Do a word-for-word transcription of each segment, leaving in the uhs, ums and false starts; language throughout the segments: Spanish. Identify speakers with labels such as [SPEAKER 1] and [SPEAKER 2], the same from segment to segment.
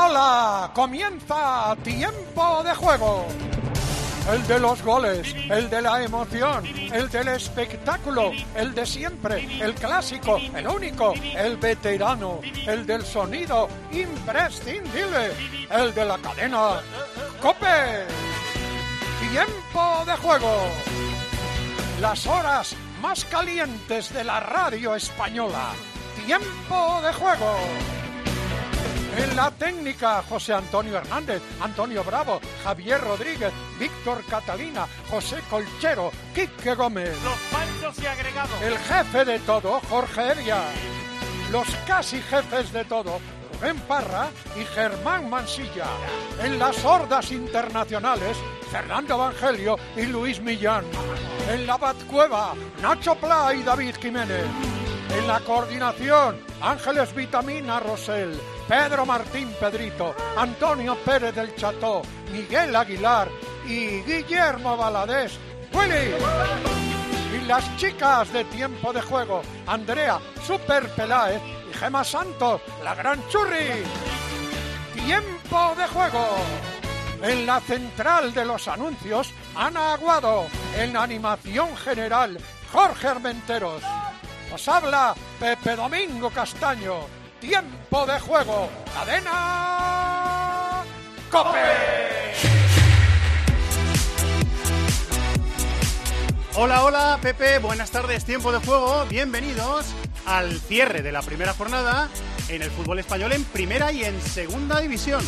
[SPEAKER 1] Hola, hola, comienza Tiempo de Juego. El de los goles, el de la emoción, el del espectáculo, el de siempre, el clásico, el único, el veterano, el del sonido imprescindible, el de la cadena COPE. Tiempo de Juego. Las horas más calientes de la radio española. Tiempo de Juego. En la técnica, José Antonio Hernández, Antonio Bravo, Javier Rodríguez, Víctor Catalina, José Colchero, Quique Gómez.
[SPEAKER 2] Los panchos y agregados.
[SPEAKER 1] El jefe de todo, Jorge Evia. Los casi jefes de todo, Rubén Parra y Germán Mansilla. En las hordas internacionales, Fernando Evangelio y Luis Millán. En la Batcueva, Nacho Pla y David Jiménez. En la coordinación, Ángeles Vitamina Rosell, Pedro Martín Pedrito, Antonio Pérez del Cható, Miguel Aguilar y Guillermo Valadés. ¡Willy! Y las chicas de Tiempo de Juego, Andrea Super Peláez y Gema Santos, la gran churri. Tiempo de Juego. En la central de los anuncios, Ana Aguado. En la animación general, Jorge Armenteros. Os habla Pepe Domingo Castaño. Tiempo de Juego. Cadena COPE.
[SPEAKER 3] Hola, hola, Pepe. Buenas tardes. Tiempo de Juego. Bienvenidos al cierre de la primera jornada en el fútbol español en primera y en segunda división.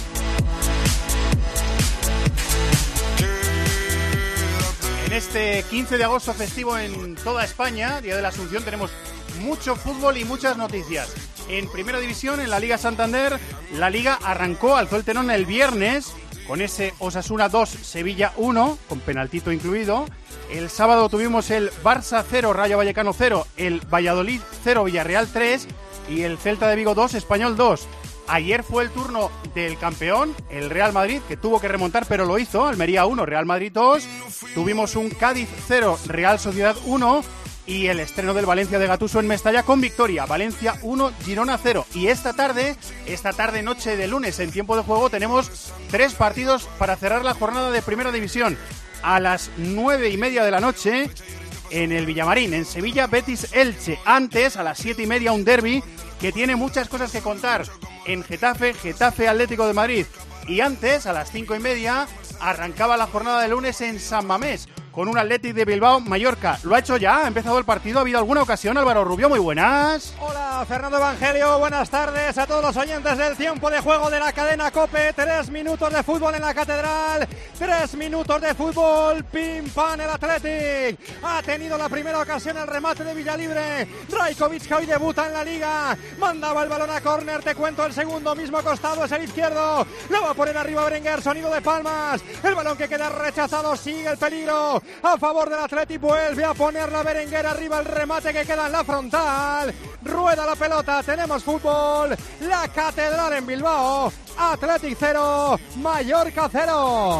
[SPEAKER 3] En este quince de agosto festivo en toda España, Día de la Asunción, tenemos mucho fútbol y muchas noticias. En primera división, en la Liga Santander, la Liga arrancó, alzó el telón el viernes con ese Osasuna dos, Sevilla uno, con penaltito incluido. El sábado tuvimos el Barça cero, Rayo Vallecano cero, el Valladolid cero, Villarreal tres y el Celta de Vigo dos, Español dos. Ayer fue el turno del campeón, el Real Madrid, que tuvo que remontar, pero lo hizo. Almería uno, Real Madrid dos. Tuvimos un Cádiz cero, Real Sociedad uno. Y el estreno del Valencia de Gattuso en Mestalla con victoria. Valencia uno, Girona cero. Y esta tarde, esta tarde noche de lunes en Tiempo de Juego, tenemos tres partidos para cerrar la jornada de Primera División. A las nueve y media de la noche, en el Villamarín, en Sevilla, Betis Elche. Antes, a las siete y media, un derbi que tiene muchas cosas que contar. En Getafe, Getafe Atlético de Madrid. Y antes, a las cinco y media, arrancaba la jornada de lunes en San Mamés, con un Athletic de Bilbao, Mallorca. ¿Lo ha hecho ya? ¿Ha empezado el partido? ¿Ha habido alguna ocasión? Álvaro Rubio, muy buenas.
[SPEAKER 4] Hola, Fernando Evangelio. Buenas tardes a todos los oyentes del Tiempo de Juego de la cadena COPE. Tres minutos de fútbol en la Catedral. Tres minutos de fútbol. Pim, pam, el Athletic. Ha tenido la primera ocasión el remate de Villalibre. Rajkovic, que hoy debuta en la Liga. Mandaba el balón a córner. Te cuento el segundo. Mismo costado es el izquierdo. Lo va a poner arriba Berenguer. Sonido de palmas. El balón que queda rechazado. Sigue el peligro a favor del Athletic, vuelve a poner la Berenguer arriba, el remate que queda en la frontal, rueda la pelota, tenemos fútbol, la Catedral en Bilbao, Athletic cero, Mallorca cero.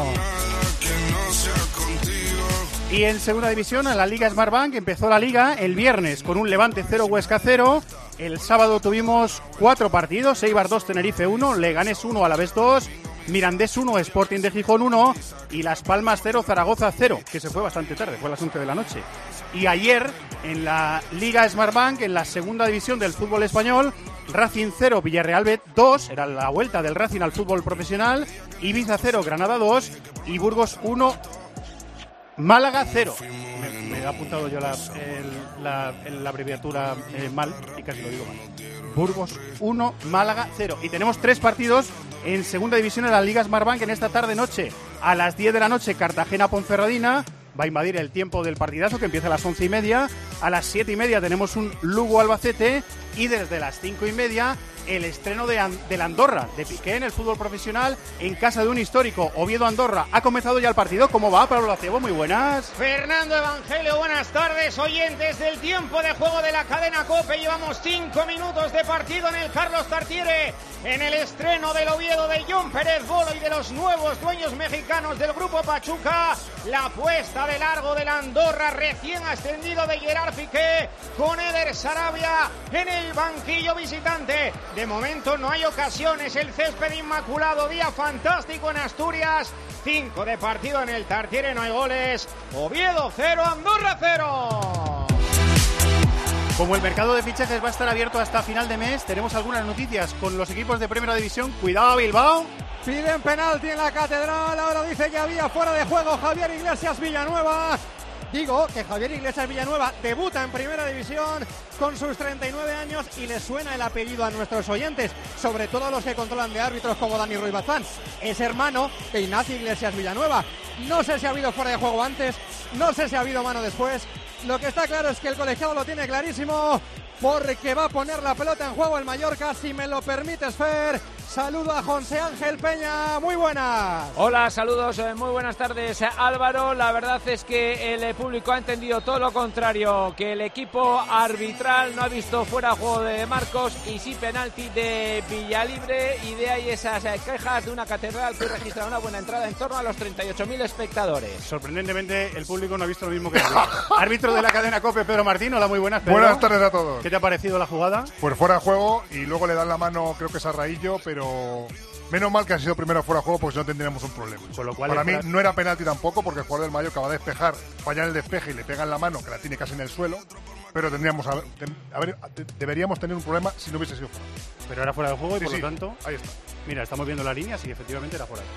[SPEAKER 3] Y en segunda división, en la Liga Smartbank, empezó la Liga el viernes con un Levante cero, Huesca cero. El sábado tuvimos cuatro partidos, Eibar dos, Tenerife uno, Leganés uno, Alavés dos, Mirandés uno, Sporting de Gijón uno y Las Palmas cero, Zaragoza cero, que se fue bastante tarde, fue a las once de la noche. Y ayer, en la Liga Smartbank, en la segunda división del fútbol español, Racing cero, Villarreal B dos, era la vuelta del Racing al fútbol profesional, Ibiza cero, Granada dos y Burgos uno, Málaga cero. Me, me he apuntado yo la, el, la, la abreviatura eh, mal y casi lo digo mal. Burgos uno, Málaga cero. Y tenemos tres partidos en segunda división en la Liga Smartbank en esta tarde-noche. A las diez de la noche, Cartagena-Ponferradina. Va a invadir el tiempo del partidazo, que empieza a las once y media. A las siete y media tenemos un Lugo-Albacete. Y desde las cinco y media, el estreno de An- del Andorra, de Piqué en el fútbol profesional, en casa de un histórico, Oviedo-Andorra. Ha comenzado ya el partido. ¿Cómo va, Pablo Acebo? Muy buenas.
[SPEAKER 2] Fernando Evangelio, buenas tardes, oyentes del Tiempo de Juego de la cadena COPE. Llevamos cinco minutos de partido en el Carlos Tartiere, en el estreno del Oviedo de John Pérez Bolo y de los nuevos dueños mexicanos del Grupo Pachuca. La puesta de largo del Andorra, recién ascendido, de Gerard Piqué, con Eder Sarabia en el banquillo visitante. De momento no hay ocasiones, el césped inmaculado, día fantástico en Asturias, cinco de partido en el Tartiere, no hay goles, Oviedo cero, Andorra cero.
[SPEAKER 3] Como el mercado de fichajes va a estar abierto hasta final de mes, tenemos algunas noticias con los equipos de Primera División. Cuidado, Bilbao.
[SPEAKER 4] Piden penalti en la Catedral, ahora dice que había fuera de juego Javier Iglesias Villanueva. Digo que Javier Iglesias Villanueva debuta en Primera División con sus treinta y nueve años y le suena el apellido a nuestros oyentes, sobre todo a los que controlan de árbitros como Dani Ruiz Bazán. Es hermano de Ignacio Iglesias Villanueva. No sé si ha habido fuera de juego antes, no sé si ha habido mano después. Lo que está claro es que el colegiado lo tiene clarísimo, porque va a poner la pelota en juego el Mallorca, si me lo permites, Fer. Saludo a José Ángel Peña, muy buenas.
[SPEAKER 5] Hola, saludos, muy buenas tardes, Álvaro. La verdad es que el público ha entendido todo lo contrario, que el equipo arbitral no ha visto fuera juego de Marcos y sí penalti de Villalibre, y de ahí esas quejas de una catedral que registra una buena entrada en torno a los treinta y ocho mil espectadores.
[SPEAKER 3] Sorprendentemente el público no ha visto lo mismo que yo. Árbitro de la cadena COPE, Pedro Martín, hola, muy buenas, Pedro.
[SPEAKER 6] Buenas tardes a todos.
[SPEAKER 3] ¿Qué te ha parecido la jugada?
[SPEAKER 6] Pues fuera de juego y luego le dan la mano, creo que es a Raillo, pero menos mal que ha sido primero fuera de juego, porque si no tendríamos un problema.
[SPEAKER 3] Con lo cual
[SPEAKER 6] Para mí
[SPEAKER 3] fuera...
[SPEAKER 6] no era penalti tampoco, porque el jugador del Mallorca va a despejar, falla en el despeje y le pega en la mano, que la tiene casi en el suelo, pero tendríamos a ver, a ver, deberíamos tener un problema si no hubiese sido fuera.
[SPEAKER 3] Pero era fuera de juego y
[SPEAKER 6] sí,
[SPEAKER 3] por
[SPEAKER 6] sí,
[SPEAKER 3] lo tanto...
[SPEAKER 6] ahí está.
[SPEAKER 3] Mira, estamos viendo la línea, sí, efectivamente era fuera.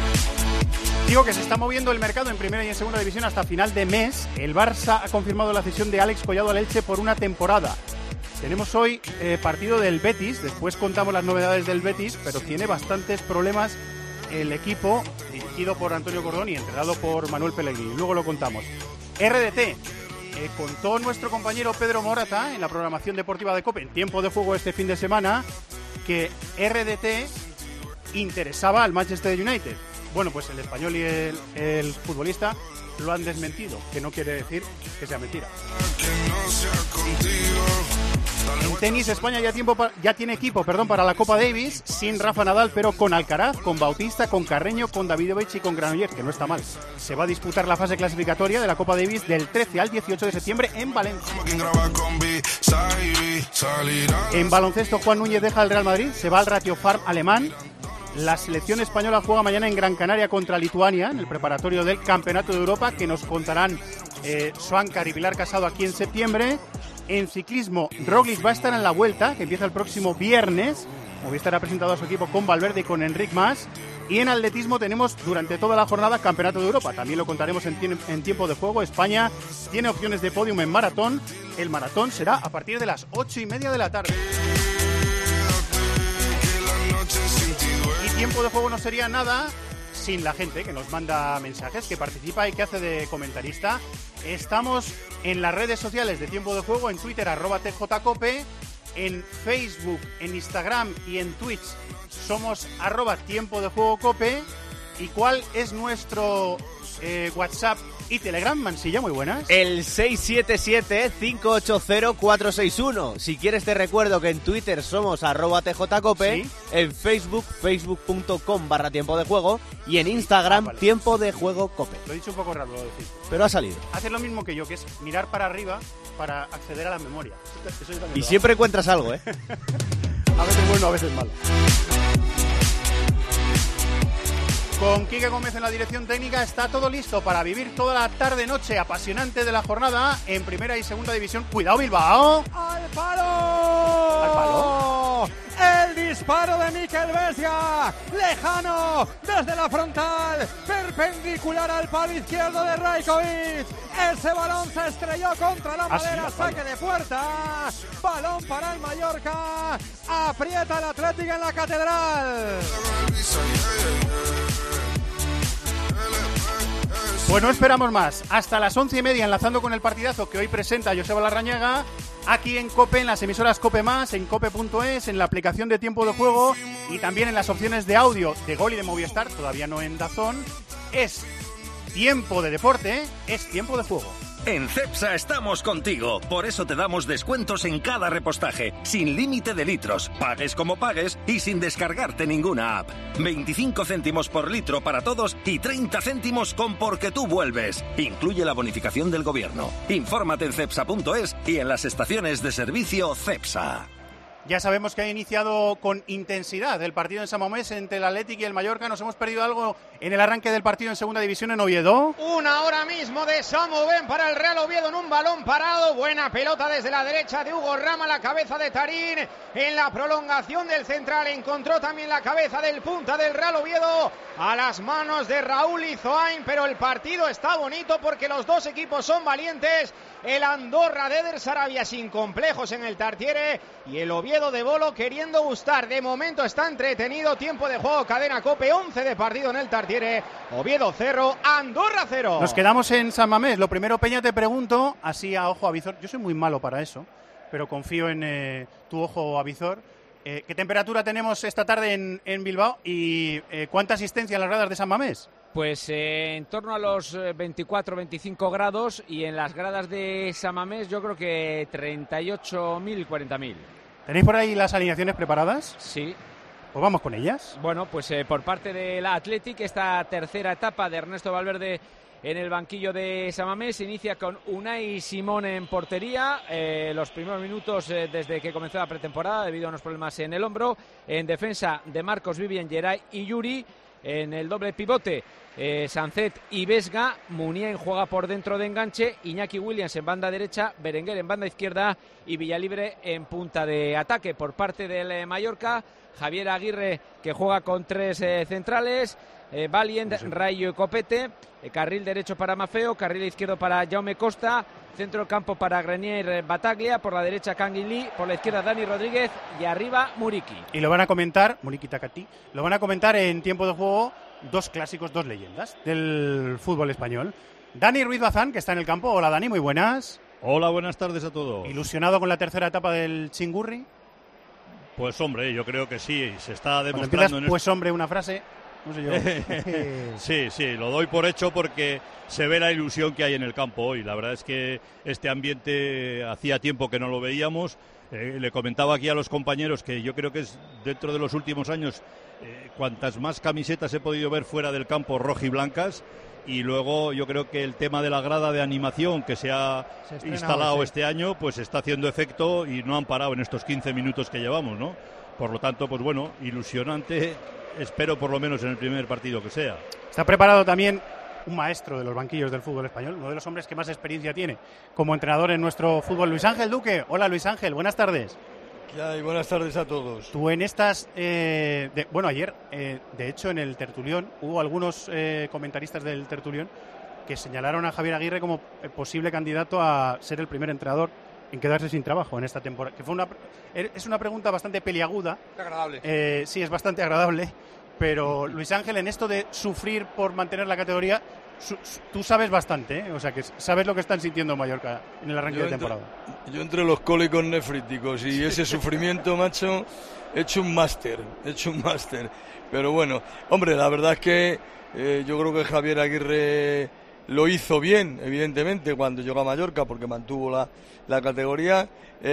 [SPEAKER 3] Digo que se está moviendo el mercado en Primera y en Segunda División hasta final de mes. El Barça ha confirmado la cesión de Alex Collado al Elche por una temporada. Tenemos hoy eh, partido del Betis, después contamos las novedades del Betis, pero tiene bastantes problemas el equipo, dirigido por Antonio Cordón y entrenado por Manuel Pellegrini. Luego lo contamos. R D T, eh, contó nuestro compañero Pedro Morata en la programación deportiva de COPE, en tiempo de juego este fin de semana, que R D T interesaba al Manchester United. Bueno, pues el español y el, el futbolista lo han desmentido, que no quiere decir que sea mentira. En tenis, España ya, tiempo pa- ya tiene equipo perdón, para la Copa Davis, sin Rafa Nadal, pero con Alcaraz, con Bautista, con Carreño, con Davidovich y con Granollers, que no está mal. Se va a disputar la fase clasificatoria de la Copa Davis del trece al dieciocho de septiembre en Valencia. En baloncesto, Juan Núñez deja el Real Madrid, se va al Ratio Farm alemán. La selección española juega mañana en Gran Canaria contra Lituania, en el preparatorio del Campeonato de Europa, que nos contarán eh, Suáncar y Pilar Casado aquí en septiembre. En ciclismo, Roglic va a estar en la Vuelta, que empieza el próximo viernes. Movistar ha presentado a su equipo con Valverde y con Enric Mas. Y en atletismo tenemos durante toda la jornada Campeonato de Europa. También lo contaremos en, tie- en tiempo de juego. España tiene opciones de podium en maratón. El maratón será a partir de las ocho y media de la tarde. Y tiempo de juego no sería nada sin la gente que nos manda mensajes, que participa y que hace de comentarista. Estamos en las redes sociales de Tiempo de Juego, en Twitter, arroba tjcope, en Facebook, en Instagram y en Twitch somos arroba Tiempo de Juego Cope. ¿Y cuál es nuestro eh, WhatsApp y Telegram, Mansilla? Muy buenas.
[SPEAKER 7] El seis siete siete, cinco ocho cero, cuatro seis uno. Si quieres te recuerdo que en Twitter somos arroba tjcope, ¿sí? En Facebook, facebook.com barra tiempo de juego y en Instagram, ah, vale. Tiempo de juego cope.
[SPEAKER 3] Lo he dicho un poco raro, lo decís.
[SPEAKER 7] Pero ha salido.
[SPEAKER 3] Haces lo mismo que yo, que es mirar para arriba para acceder a la memoria. Eso, eso
[SPEAKER 7] y siempre hago. Encuentras algo, ¿eh?
[SPEAKER 3] A veces bueno, a veces malo. Con Quique Gómez en la dirección técnica está todo listo para vivir toda la tarde-noche apasionante de la jornada en Primera y Segunda División. ¡Cuidado, Bilbao!
[SPEAKER 4] ¡Al palo!
[SPEAKER 3] ¿Al palo?
[SPEAKER 4] El disparo de Mikel Vesga, lejano, desde la frontal, perpendicular al palo izquierdo de Rajkovic. Ese balón se estrelló contra la madera, sí, saque de puerta. Balón para el Mallorca. Aprieta el Atlético en la Catedral.
[SPEAKER 3] Pues no esperamos más. Hasta las once y media, enlazando con el partidazo que hoy presenta Joseba Larrañaga, aquí en COPE, en las emisoras COPE Más, en cope punto es, en la aplicación de Tiempo de Juego y también en las opciones de audio de Gol y de Movistar, todavía no en DAZN. Es tiempo de deporte, es tiempo de juego.
[SPEAKER 8] En Cepsa estamos contigo, por eso te damos descuentos en cada repostaje, sin límite de litros, pagues como pagues y sin descargarte ninguna app. veinticinco céntimos por litro para todos y treinta céntimos con Porque tú vuelves. Incluye la bonificación del gobierno. Infórmate en cepsa punto es y en las estaciones de servicio Cepsa.
[SPEAKER 3] Ya sabemos que ha iniciado con intensidad el partido en San Mamés entre el Athletic y el Mallorca. ¿Nos hemos perdido algo en el arranque del partido en segunda división en Oviedo?
[SPEAKER 2] Una hora mismo de Samu Ben para el Real Oviedo en un balón parado. Buena pelota desde la derecha de Hugo Rama, la cabeza de Tarín. En la prolongación del central encontró también la cabeza del punta del Real Oviedo a las manos de Raúl Izoain. Pero el partido está bonito porque los dos equipos son valientes. El Andorra de Eder Sarabia sin complejos en el Tartiere y el Oviedo de Bolo queriendo gustar. De momento está entretenido. Tiempo de juego, Cadena COPE, once de partido en el Tartiere. Oviedo cero, Andorra cero.
[SPEAKER 3] Nos quedamos en San Mamés. Lo primero, Peña, te pregunto, así a ojo avizor. Yo soy muy malo para eso, pero confío en eh, tu ojo avizor. Eh, ¿Qué temperatura tenemos esta tarde en, en Bilbao y eh, cuánta asistencia en las gradas de San Mamés?
[SPEAKER 5] Pues eh, en torno a los veinticuatro veinticinco grados, y en las gradas de San Mamés yo creo que treinta y ocho mil, cuarenta mil.
[SPEAKER 3] ¿Tenéis por ahí las alineaciones preparadas?
[SPEAKER 5] Sí.
[SPEAKER 3] Pues vamos con ellas.
[SPEAKER 5] Bueno, pues eh, por parte de la Athletic, esta tercera etapa de Ernesto Valverde en el banquillo de San Mamés inicia con Unai Simón en portería. Eh, los primeros minutos eh, desde que comenzó la pretemporada debido a unos problemas en el hombro. En defensa de Marcos, Vivian, Geray y Yuri. En el doble pivote, eh, Sancet y Vesga. Muniain juega por dentro de enganche, Iñaki Williams en banda derecha, Berenguer en banda izquierda y Villalibre en punta de ataque. Por parte del eh, Mallorca, Javier Aguirre, que juega con tres eh, centrales, eh, Valiant, sí. Rayo y Copete, eh, carril derecho para Mafeo, carril izquierdo para Jaume Costa, centro del campo para Grenier Bataglia, por la derecha Canguilí, por la izquierda Dani Rodríguez y arriba Muriqui.
[SPEAKER 3] Y lo van a comentar, Muriqui Takati, lo van a comentar en tiempo de juego dos clásicos, dos leyendas del fútbol español. Dani Ruiz Bazán, que está en el campo. Hola Dani, muy buenas.
[SPEAKER 9] Hola, buenas tardes a todos.
[SPEAKER 3] ¿Ilusionado con la tercera etapa del Chingurri?
[SPEAKER 9] Pues hombre, yo creo que sí, se está demostrando...
[SPEAKER 3] Cuando empiezas,
[SPEAKER 9] en
[SPEAKER 3] pues hombre, una frase... No sé yo.
[SPEAKER 9] Sí, sí, lo doy por hecho porque se ve la ilusión que hay en el campo hoy. La verdad es que este ambiente hacía tiempo que no lo veíamos. Eh, le comentaba aquí a los compañeros que yo creo que es dentro de los últimos años eh, cuantas más camisetas he podido ver fuera del campo rojiblancas. Y luego yo creo que el tema de la grada de animación que se ha se instalado sí. este año pues está haciendo efecto y no han parado en estos quince minutos que llevamos, ¿no? Por lo tanto, pues bueno, ilusionante. Espero por lo menos en el primer partido que sea.
[SPEAKER 3] Está preparado también un maestro de los banquillos del fútbol español, uno de los hombres que más experiencia tiene como entrenador en nuestro fútbol, Luis Ángel Duque. Hola Luis Ángel, buenas tardes.
[SPEAKER 10] ¿Qué hay? Buenas tardes a todos.
[SPEAKER 3] Tú en estas, eh, de, bueno ayer, eh, de hecho en el tertulión, hubo algunos eh, comentaristas del tertulión que señalaron a Javier Aguirre como posible candidato a ser el primer entrenador en quedarse sin trabajo en esta temporada. Que fue una, es una pregunta bastante peliaguda.
[SPEAKER 10] Agradable.
[SPEAKER 3] Eh, sí, es bastante agradable. Pero Luis Ángel, en esto de sufrir por mantener la categoría, su, su, tú sabes bastante, ¿eh? O sea, que sabes lo que están sintiendo Mallorca en el arranque
[SPEAKER 10] yo
[SPEAKER 3] de temporada.
[SPEAKER 10] Entre, yo entre los cólicos nefríticos y ese sufrimiento, macho, he hecho un máster, he hecho un máster. Pero bueno, hombre, la verdad es que eh, yo creo que Javier Aguirre lo hizo bien, evidentemente, cuando llegó a Mallorca, porque mantuvo la, la categoría.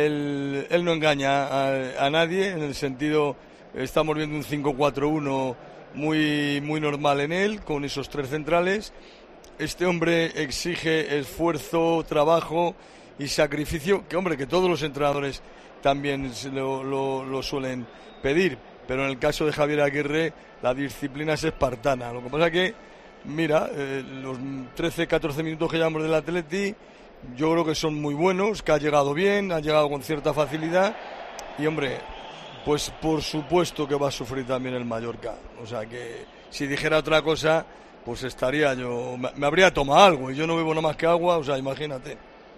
[SPEAKER 10] Él, él no engaña a, a nadie, en el sentido... Estamos viendo un cinco cuatro uno muy, muy normal en él, con esos tres centrales. Este hombre exige esfuerzo, trabajo y sacrificio, que hombre, que todos los entrenadores también lo, lo, lo suelen pedir. Pero en el caso de Javier Aguirre, la disciplina es espartana. Lo que pasa que, mira, eh, los trece catorce minutos que llevamos del Atleti, yo creo que son muy buenos, que ha llegado bien, ha llegado con cierta facilidad. Y hombre... Pues por supuesto que va a sufrir también el Mallorca. O sea que si dijera otra cosa, pues estaría yo... Me habría tomado algo y yo no bebo nada más que agua, o sea, imagínate.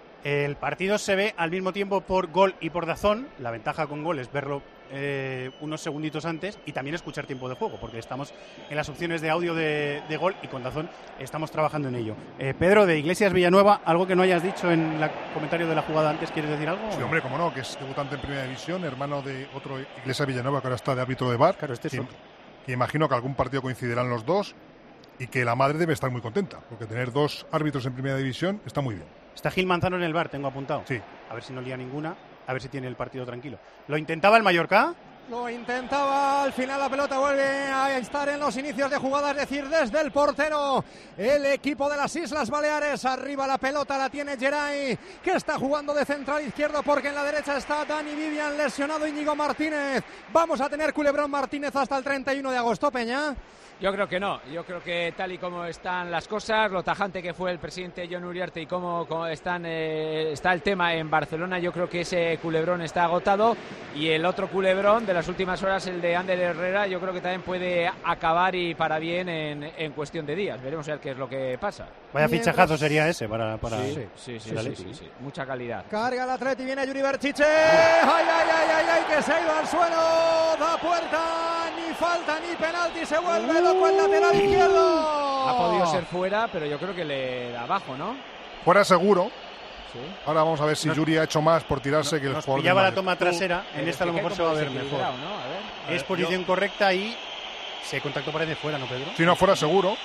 [SPEAKER 3] El partido se ve al mismo tiempo por Gol y por DAZN. La ventaja con Gol es verlo eh, unos segunditos antes y también escuchar tiempo de juego, porque estamos en las opciones de audio de, de Gol y con DAZN estamos trabajando en ello. Eh, Pedro, de Iglesias Villanueva, algo que no hayas dicho en el comentario de la jugada antes, ¿quieres decir algo?
[SPEAKER 6] Sí, hombre, cómo no, que es debutante en Primera División, hermano de otro Iglesias Villanueva que ahora está de árbitro de V A R.
[SPEAKER 3] Claro, este es
[SPEAKER 6] que,
[SPEAKER 3] otro.
[SPEAKER 6] que imagino que algún partido coincidirán los dos y que la madre debe estar muy contenta, porque tener dos árbitros en Primera División está muy bien.
[SPEAKER 3] Está Gil Manzano en el V A R, tengo apuntado.
[SPEAKER 6] Sí.
[SPEAKER 3] A ver si no lía ninguna, a ver si tiene el partido tranquilo. ¿Lo intentaba el Mallorca?
[SPEAKER 4] Lo intentaba, al final la pelota vuelve a estar en los inicios de jugada, es decir, desde el portero. El equipo de las Islas Baleares, arriba la pelota la tiene Geray, que está jugando de central izquierdo porque en la derecha está Dani Vivian, lesionado Íñigo Martínez. Vamos a tener Culebrón Martínez hasta el treinta y uno de agosto, Peña.
[SPEAKER 5] Yo creo que no, yo creo que tal y como están las cosas, lo tajante que fue el presidente Jon Uriarte y cómo, cómo están, eh, está el tema en Barcelona, yo creo que ese culebrón está agotado, y el otro culebrón de las últimas horas, el de Ander Herrera, yo creo que también puede acabar y para bien en, en cuestión de días. Veremos a ver qué es lo que pasa.
[SPEAKER 3] Vaya fichajazo sería ese para, para
[SPEAKER 5] sí, sí, sí, sí, sí, sí, mucha calidad.
[SPEAKER 4] Carga el Atleti, viene Yuri Berchiche, ay, ay, ay, ay, ay, que se ha ido al suelo, da puerta, ni falta ni penalti, se vuelve loco el lateral izquierdo.
[SPEAKER 5] Ha podido ser fuera, pero yo creo que le da abajo, ¿no?
[SPEAKER 6] Fuera seguro.
[SPEAKER 5] Sí.
[SPEAKER 6] Ahora vamos a ver si nos, Yuri ha hecho más por tirarse
[SPEAKER 3] no,
[SPEAKER 6] que el
[SPEAKER 3] nos
[SPEAKER 6] jugador.
[SPEAKER 3] Pillaba la toma trasera, en esta a lo mejor se va a ver mejor.
[SPEAKER 5] ¿No? A ver. A
[SPEAKER 3] es
[SPEAKER 5] ver,
[SPEAKER 3] posición
[SPEAKER 5] yo...
[SPEAKER 3] correcta y se contactó parece fuera, ¿no, Pedro?
[SPEAKER 6] Si no fuera seguro.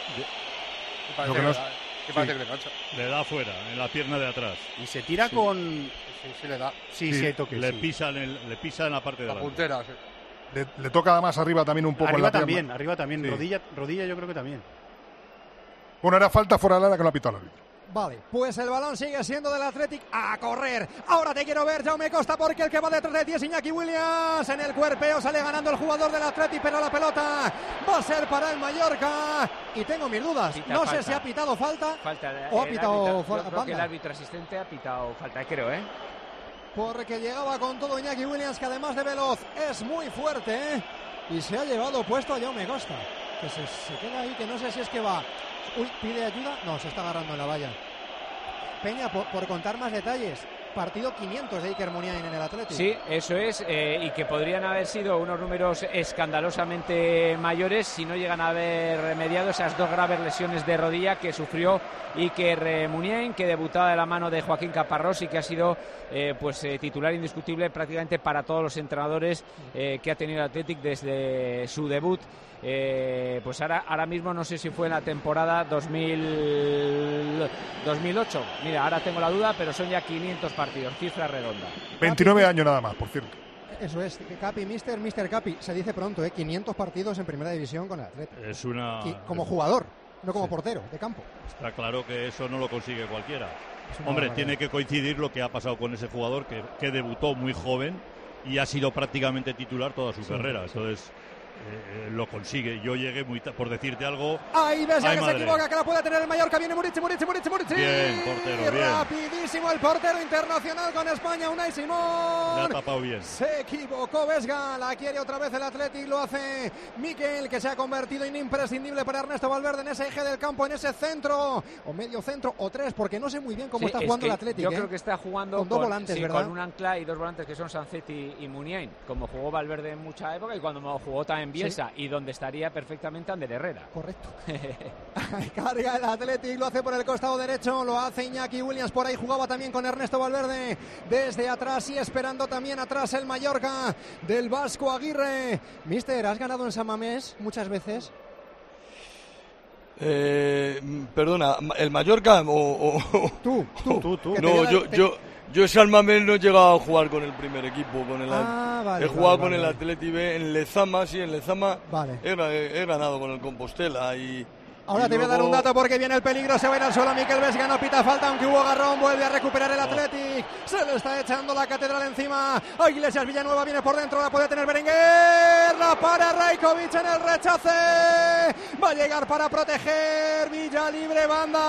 [SPEAKER 9] Lo que nos... sí. que le, le da fuera, en la pierna de atrás.
[SPEAKER 3] Y se tira sí. con...
[SPEAKER 6] Sí, sí le da.
[SPEAKER 3] Sí, sí, sí hay toque,
[SPEAKER 9] le,
[SPEAKER 3] sí.
[SPEAKER 9] Pisa en el, le pisa en la parte de
[SPEAKER 6] la
[SPEAKER 9] delante.
[SPEAKER 6] puntera, sí. Le, le toca además arriba también un poco
[SPEAKER 3] arriba
[SPEAKER 6] en la
[SPEAKER 3] también,
[SPEAKER 6] pierna.
[SPEAKER 3] Arriba también,
[SPEAKER 6] sí.
[SPEAKER 3] rodilla, rodilla yo creo que también.
[SPEAKER 6] Bueno, era falta fuera del área que lo ha pitado el árbitro.
[SPEAKER 4] Vale, pues el balón sigue siendo del Athletic. A correr. Ahora te quiero ver, Jaume Costa, porque el que va detrás de ti es Iñaki Williams. En el cuerpeo sale ganando el jugador del Athletic, pero la pelota va a ser para el Mallorca. Y tengo mis dudas.
[SPEAKER 5] Pita,
[SPEAKER 4] no
[SPEAKER 5] falta.
[SPEAKER 4] sé si ha pitado falta,
[SPEAKER 5] falta
[SPEAKER 4] o ha pitado
[SPEAKER 5] fuera. Yo creo
[SPEAKER 4] banda.
[SPEAKER 5] que el árbitro asistente ha pitado falta, creo, ¿eh?
[SPEAKER 4] Porque llegaba con todo Iñaki Williams, que además de veloz es muy fuerte, ¿eh? Y se ha llevado puesto a Jaume Costa, que se, se queda ahí, que no sé si es que va. Uy, pide ayuda. No, se está agarrando en la valla. Peña, por, por contar más detalles, partido quinientos de Iker Muniain en el Atlético.
[SPEAKER 5] Sí, eso es, eh, y que podrían haber sido unos números escandalosamente mayores si no llegan a haber remediado esas dos graves lesiones de rodilla que sufrió Iker Muniain, que debutaba de la mano de Joaquín Caparrós y que ha sido eh, pues eh, titular indiscutible prácticamente para todos los entrenadores eh, que ha tenido el Athletic desde su debut. Eh, pues ahora, ahora mismo no sé si fue en la temporada dos mil, dos mil ocho. Mira, ahora tengo la duda, pero son ya quinientos partidos, cifra redonda.
[SPEAKER 6] veintinueve años nada más, por cierto.
[SPEAKER 4] Eso es, Capi, Mister, Mister Capi, se dice pronto, ¿eh? quinientos partidos en primera división con el Atlético.
[SPEAKER 9] Es una...
[SPEAKER 4] Como jugador, no como
[SPEAKER 9] sí.
[SPEAKER 4] portero de campo.
[SPEAKER 9] Está claro que eso no lo consigue cualquiera. Hombre, tiene que coincidir lo que ha pasado con ese jugador que, que debutó muy joven y ha sido prácticamente titular toda su sí, carrera.
[SPEAKER 4] Sí.
[SPEAKER 9] Entonces... Eh, lo consigue. Yo llegué muy por decirte algo.
[SPEAKER 4] Ahí ves ya
[SPEAKER 9] Ay,
[SPEAKER 4] que
[SPEAKER 9] madre.
[SPEAKER 4] se equivoca, que la puede tener el Mallorca. Viene Murici, Murici, Murici, Murici.
[SPEAKER 9] Bien, portero, bien.
[SPEAKER 4] Rapidísimo el portero internacional con España, Unai Simón.
[SPEAKER 9] Le ha tapado bien.
[SPEAKER 4] Se equivocó Vesga, la quiere otra vez el Athletic, lo hace Mikel, que se ha convertido en imprescindible para Ernesto Valverde en ese eje del campo, en ese centro, o medio centro, o tres, porque no sé muy bien cómo
[SPEAKER 5] sí,
[SPEAKER 4] está jugando el Athletic.
[SPEAKER 5] Yo
[SPEAKER 4] ¿eh?
[SPEAKER 5] creo que está jugando
[SPEAKER 4] con,
[SPEAKER 5] con
[SPEAKER 4] dos volantes,
[SPEAKER 5] sí,
[SPEAKER 4] ¿verdad?
[SPEAKER 5] Con un ancla y dos volantes que son Sancetti y Muniain, como jugó Valverde en mucha época y cuando jugó también Bielsa, sí. y donde estaría perfectamente Ander Herrera.
[SPEAKER 4] Correcto. Carga el Athletic, lo hace por el costado derecho, lo hace Iñaki Williams, por ahí jugaba también con Ernesto Valverde desde atrás y esperando también atrás el Mallorca del Vasco Aguirre. Mister, ¿has ganado en San Mamés muchas veces?
[SPEAKER 10] Eh, perdona, ¿el Mallorca o...? o...
[SPEAKER 4] Tú, tú, tú, tú.
[SPEAKER 10] No, yo, te... yo, yo San Mamés no he llegado a jugar con el primer equipo, con el
[SPEAKER 4] ah, vale,
[SPEAKER 10] he jugado
[SPEAKER 4] vale,
[SPEAKER 10] con
[SPEAKER 4] vale.
[SPEAKER 10] el Atleti B en Lezama, sí, en Lezama
[SPEAKER 4] vale.
[SPEAKER 10] he, he ganado con el Compostela y...
[SPEAKER 4] Ahora
[SPEAKER 10] y
[SPEAKER 4] te
[SPEAKER 10] luego...
[SPEAKER 4] voy a dar un dato porque viene el peligro, se va a ir al suelo Mikel Vesga, no pita falta, aunque hubo agarrón, vuelve a recuperar el Athletic, se le está echando la catedral encima, a Iglesias Villanueva viene por dentro, la puede tener Berenguer, la para Rajkovic en el rechace, va a llegar para proteger, Villa libre,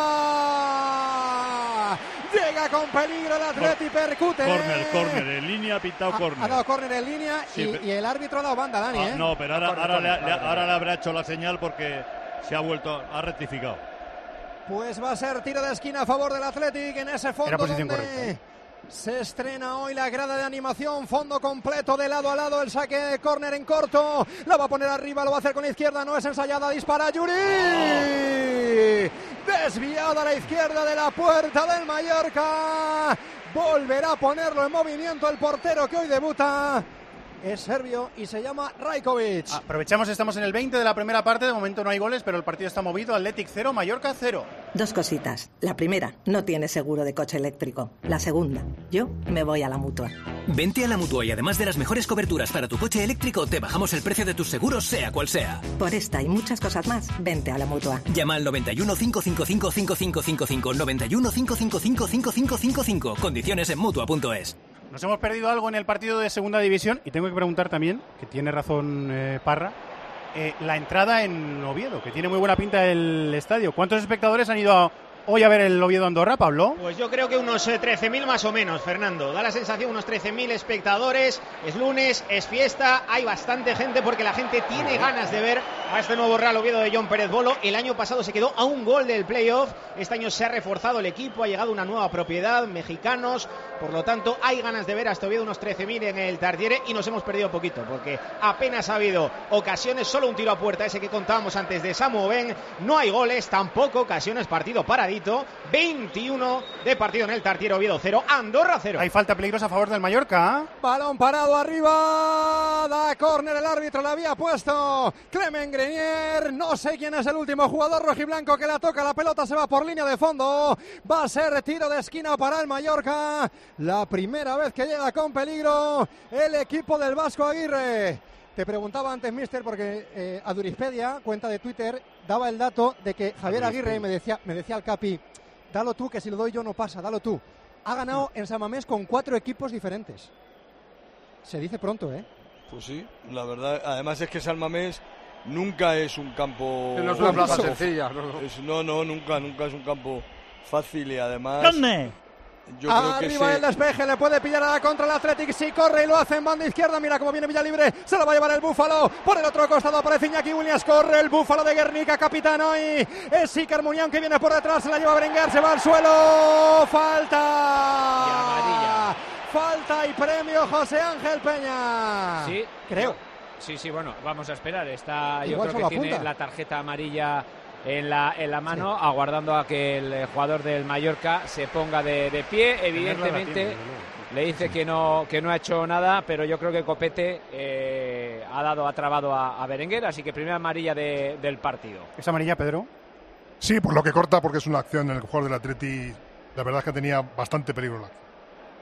[SPEAKER 4] banda, llega con peligro el Athletic, percute.
[SPEAKER 9] Corner, corner, en línea ha pitado corner.
[SPEAKER 4] Ha dado corner en línea sí, y, pero... y el árbitro ha dado banda, Dani.
[SPEAKER 9] Ah,
[SPEAKER 4] ¿eh?
[SPEAKER 9] no, pero ahora,
[SPEAKER 4] corner,
[SPEAKER 9] ahora,
[SPEAKER 4] corner,
[SPEAKER 9] le,
[SPEAKER 4] corner,
[SPEAKER 9] le, ahora le habrá hecho la señal porque se ha vuelto, ha rectificado.
[SPEAKER 4] Pues va a ser tiro de esquina a favor del Athletic en ese fondo donde
[SPEAKER 3] correcta.
[SPEAKER 4] se estrena hoy la grada de animación, fondo completo de lado a lado, el saque de córner en corto, la va a poner arriba, lo va a hacer con la izquierda, no es ensayada, dispara Yuri, oh. desviada a la izquierda de la puerta del Mallorca, volverá a ponerlo en movimiento el portero que hoy debuta. es serbio y se llama Rajkovic.
[SPEAKER 3] Aprovechamos, estamos en el veinte de la primera parte, de momento no hay goles, pero el partido está movido. Athletic cero, Mallorca cero.
[SPEAKER 11] Dos cositas. La primera, no tienes seguro de coche eléctrico. La segunda, yo me voy a la Mutua.
[SPEAKER 12] Vente a la Mutua y además de las mejores coberturas para tu coche eléctrico, te bajamos el precio de tus seguros, sea cual sea.
[SPEAKER 11] Por esta y muchas cosas más, vente a la Mutua.
[SPEAKER 12] Llama al noventa y uno, cinco cinco cinco, cinco cinco cinco cinco, noventa y uno, cinco cinco cinco, cinco cinco cinco cinco. Condiciones en Mutua punto es.
[SPEAKER 3] Nos hemos perdido algo en el partido de segunda división y tengo que preguntar también, que tiene razón eh, Parra, eh, la entrada en Oviedo, que tiene muy buena pinta el estadio. ¿Cuántos espectadores han ido a... hoy a ver el Oviedo Andorra, Pablo?
[SPEAKER 2] Pues yo creo que unos trece mil más o menos, Fernando. Da la sensación unos trece mil espectadores. Es lunes, es fiesta, hay bastante gente porque la gente tiene ganas de ver a este nuevo Real Oviedo de Jon Pérez Bolo. El año pasado se quedó a un gol del playoff. Este año se ha reforzado el equipo, ha llegado una nueva propiedad, mexicanos. Por lo tanto, hay ganas de ver a este Oviedo unos trece mil en el Tartiere y nos hemos perdido poquito porque apenas ha habido ocasiones, solo un tiro a puerta, ese que contábamos antes de Samu Ben. No hay goles, tampoco ocasiones, partido paradito. veintiuno de partido en el Tartiere, Oviedo cero, Andorra cero.
[SPEAKER 3] Hay falta peligrosa a favor del Mallorca.
[SPEAKER 4] Balón parado arriba, da córner, el árbitro le había puesto Clement Grenier. No sé quién es el último jugador rojiblanco que la toca, la pelota se va por línea de fondo. Va a ser tiro de esquina para el Mallorca. La primera vez que llega con peligro el equipo del Vasco Aguirre. Te preguntaba antes, mister, porque eh, Adurispedia, cuenta de Twitter, daba el dato de que Javier Aguirre me decía, me decía al Capi, dalo tú, que si lo doy yo no pasa, dalo tú. Ha ganado en San Mamés con cuatro equipos diferentes. Se dice pronto, ¿eh?
[SPEAKER 10] Pues sí, la verdad. Además es que San Mamés nunca es un campo...
[SPEAKER 6] No es una plaza sencilla. No, no.
[SPEAKER 10] Es, no, no, nunca, nunca es un campo fácil y además...
[SPEAKER 5] ¿Dónde?
[SPEAKER 10] Yo creo que
[SPEAKER 4] Arriba
[SPEAKER 10] se...
[SPEAKER 4] el despeje, le puede pillar a la contra el Athletic, si corre y lo hace en banda izquierda, mira cómo viene Villalibre, se lo va a llevar el Búfalo, por el otro costado aparece Iñaki Williams, corre el Búfalo de Guernica, capitán hoy, es Iker Muniain que viene por detrás, se la lleva Berenguer, se va al suelo, falta,
[SPEAKER 5] y amarilla.
[SPEAKER 4] Falta y premio José Ángel Peña,
[SPEAKER 5] Sí,
[SPEAKER 4] creo.
[SPEAKER 5] Sí, sí, bueno, vamos a esperar, está,
[SPEAKER 4] Igual
[SPEAKER 5] yo creo que
[SPEAKER 4] solo
[SPEAKER 5] tiene
[SPEAKER 4] apunta.
[SPEAKER 5] la tarjeta amarilla en la, en la mano, sí, aguardando a que el jugador del Mallorca se ponga de, de pie. Evidentemente le dice que no, que no ha hecho nada, pero yo creo que Copete eh, ha dado, ha trabado a, a Berenguer, así que primera amarilla de, del partido.
[SPEAKER 3] ¿Es amarilla, Pedro?
[SPEAKER 6] Sí, por lo que corta, porque es una acción en el jugador del Atleti. La verdad es que tenía bastante peligro la acción.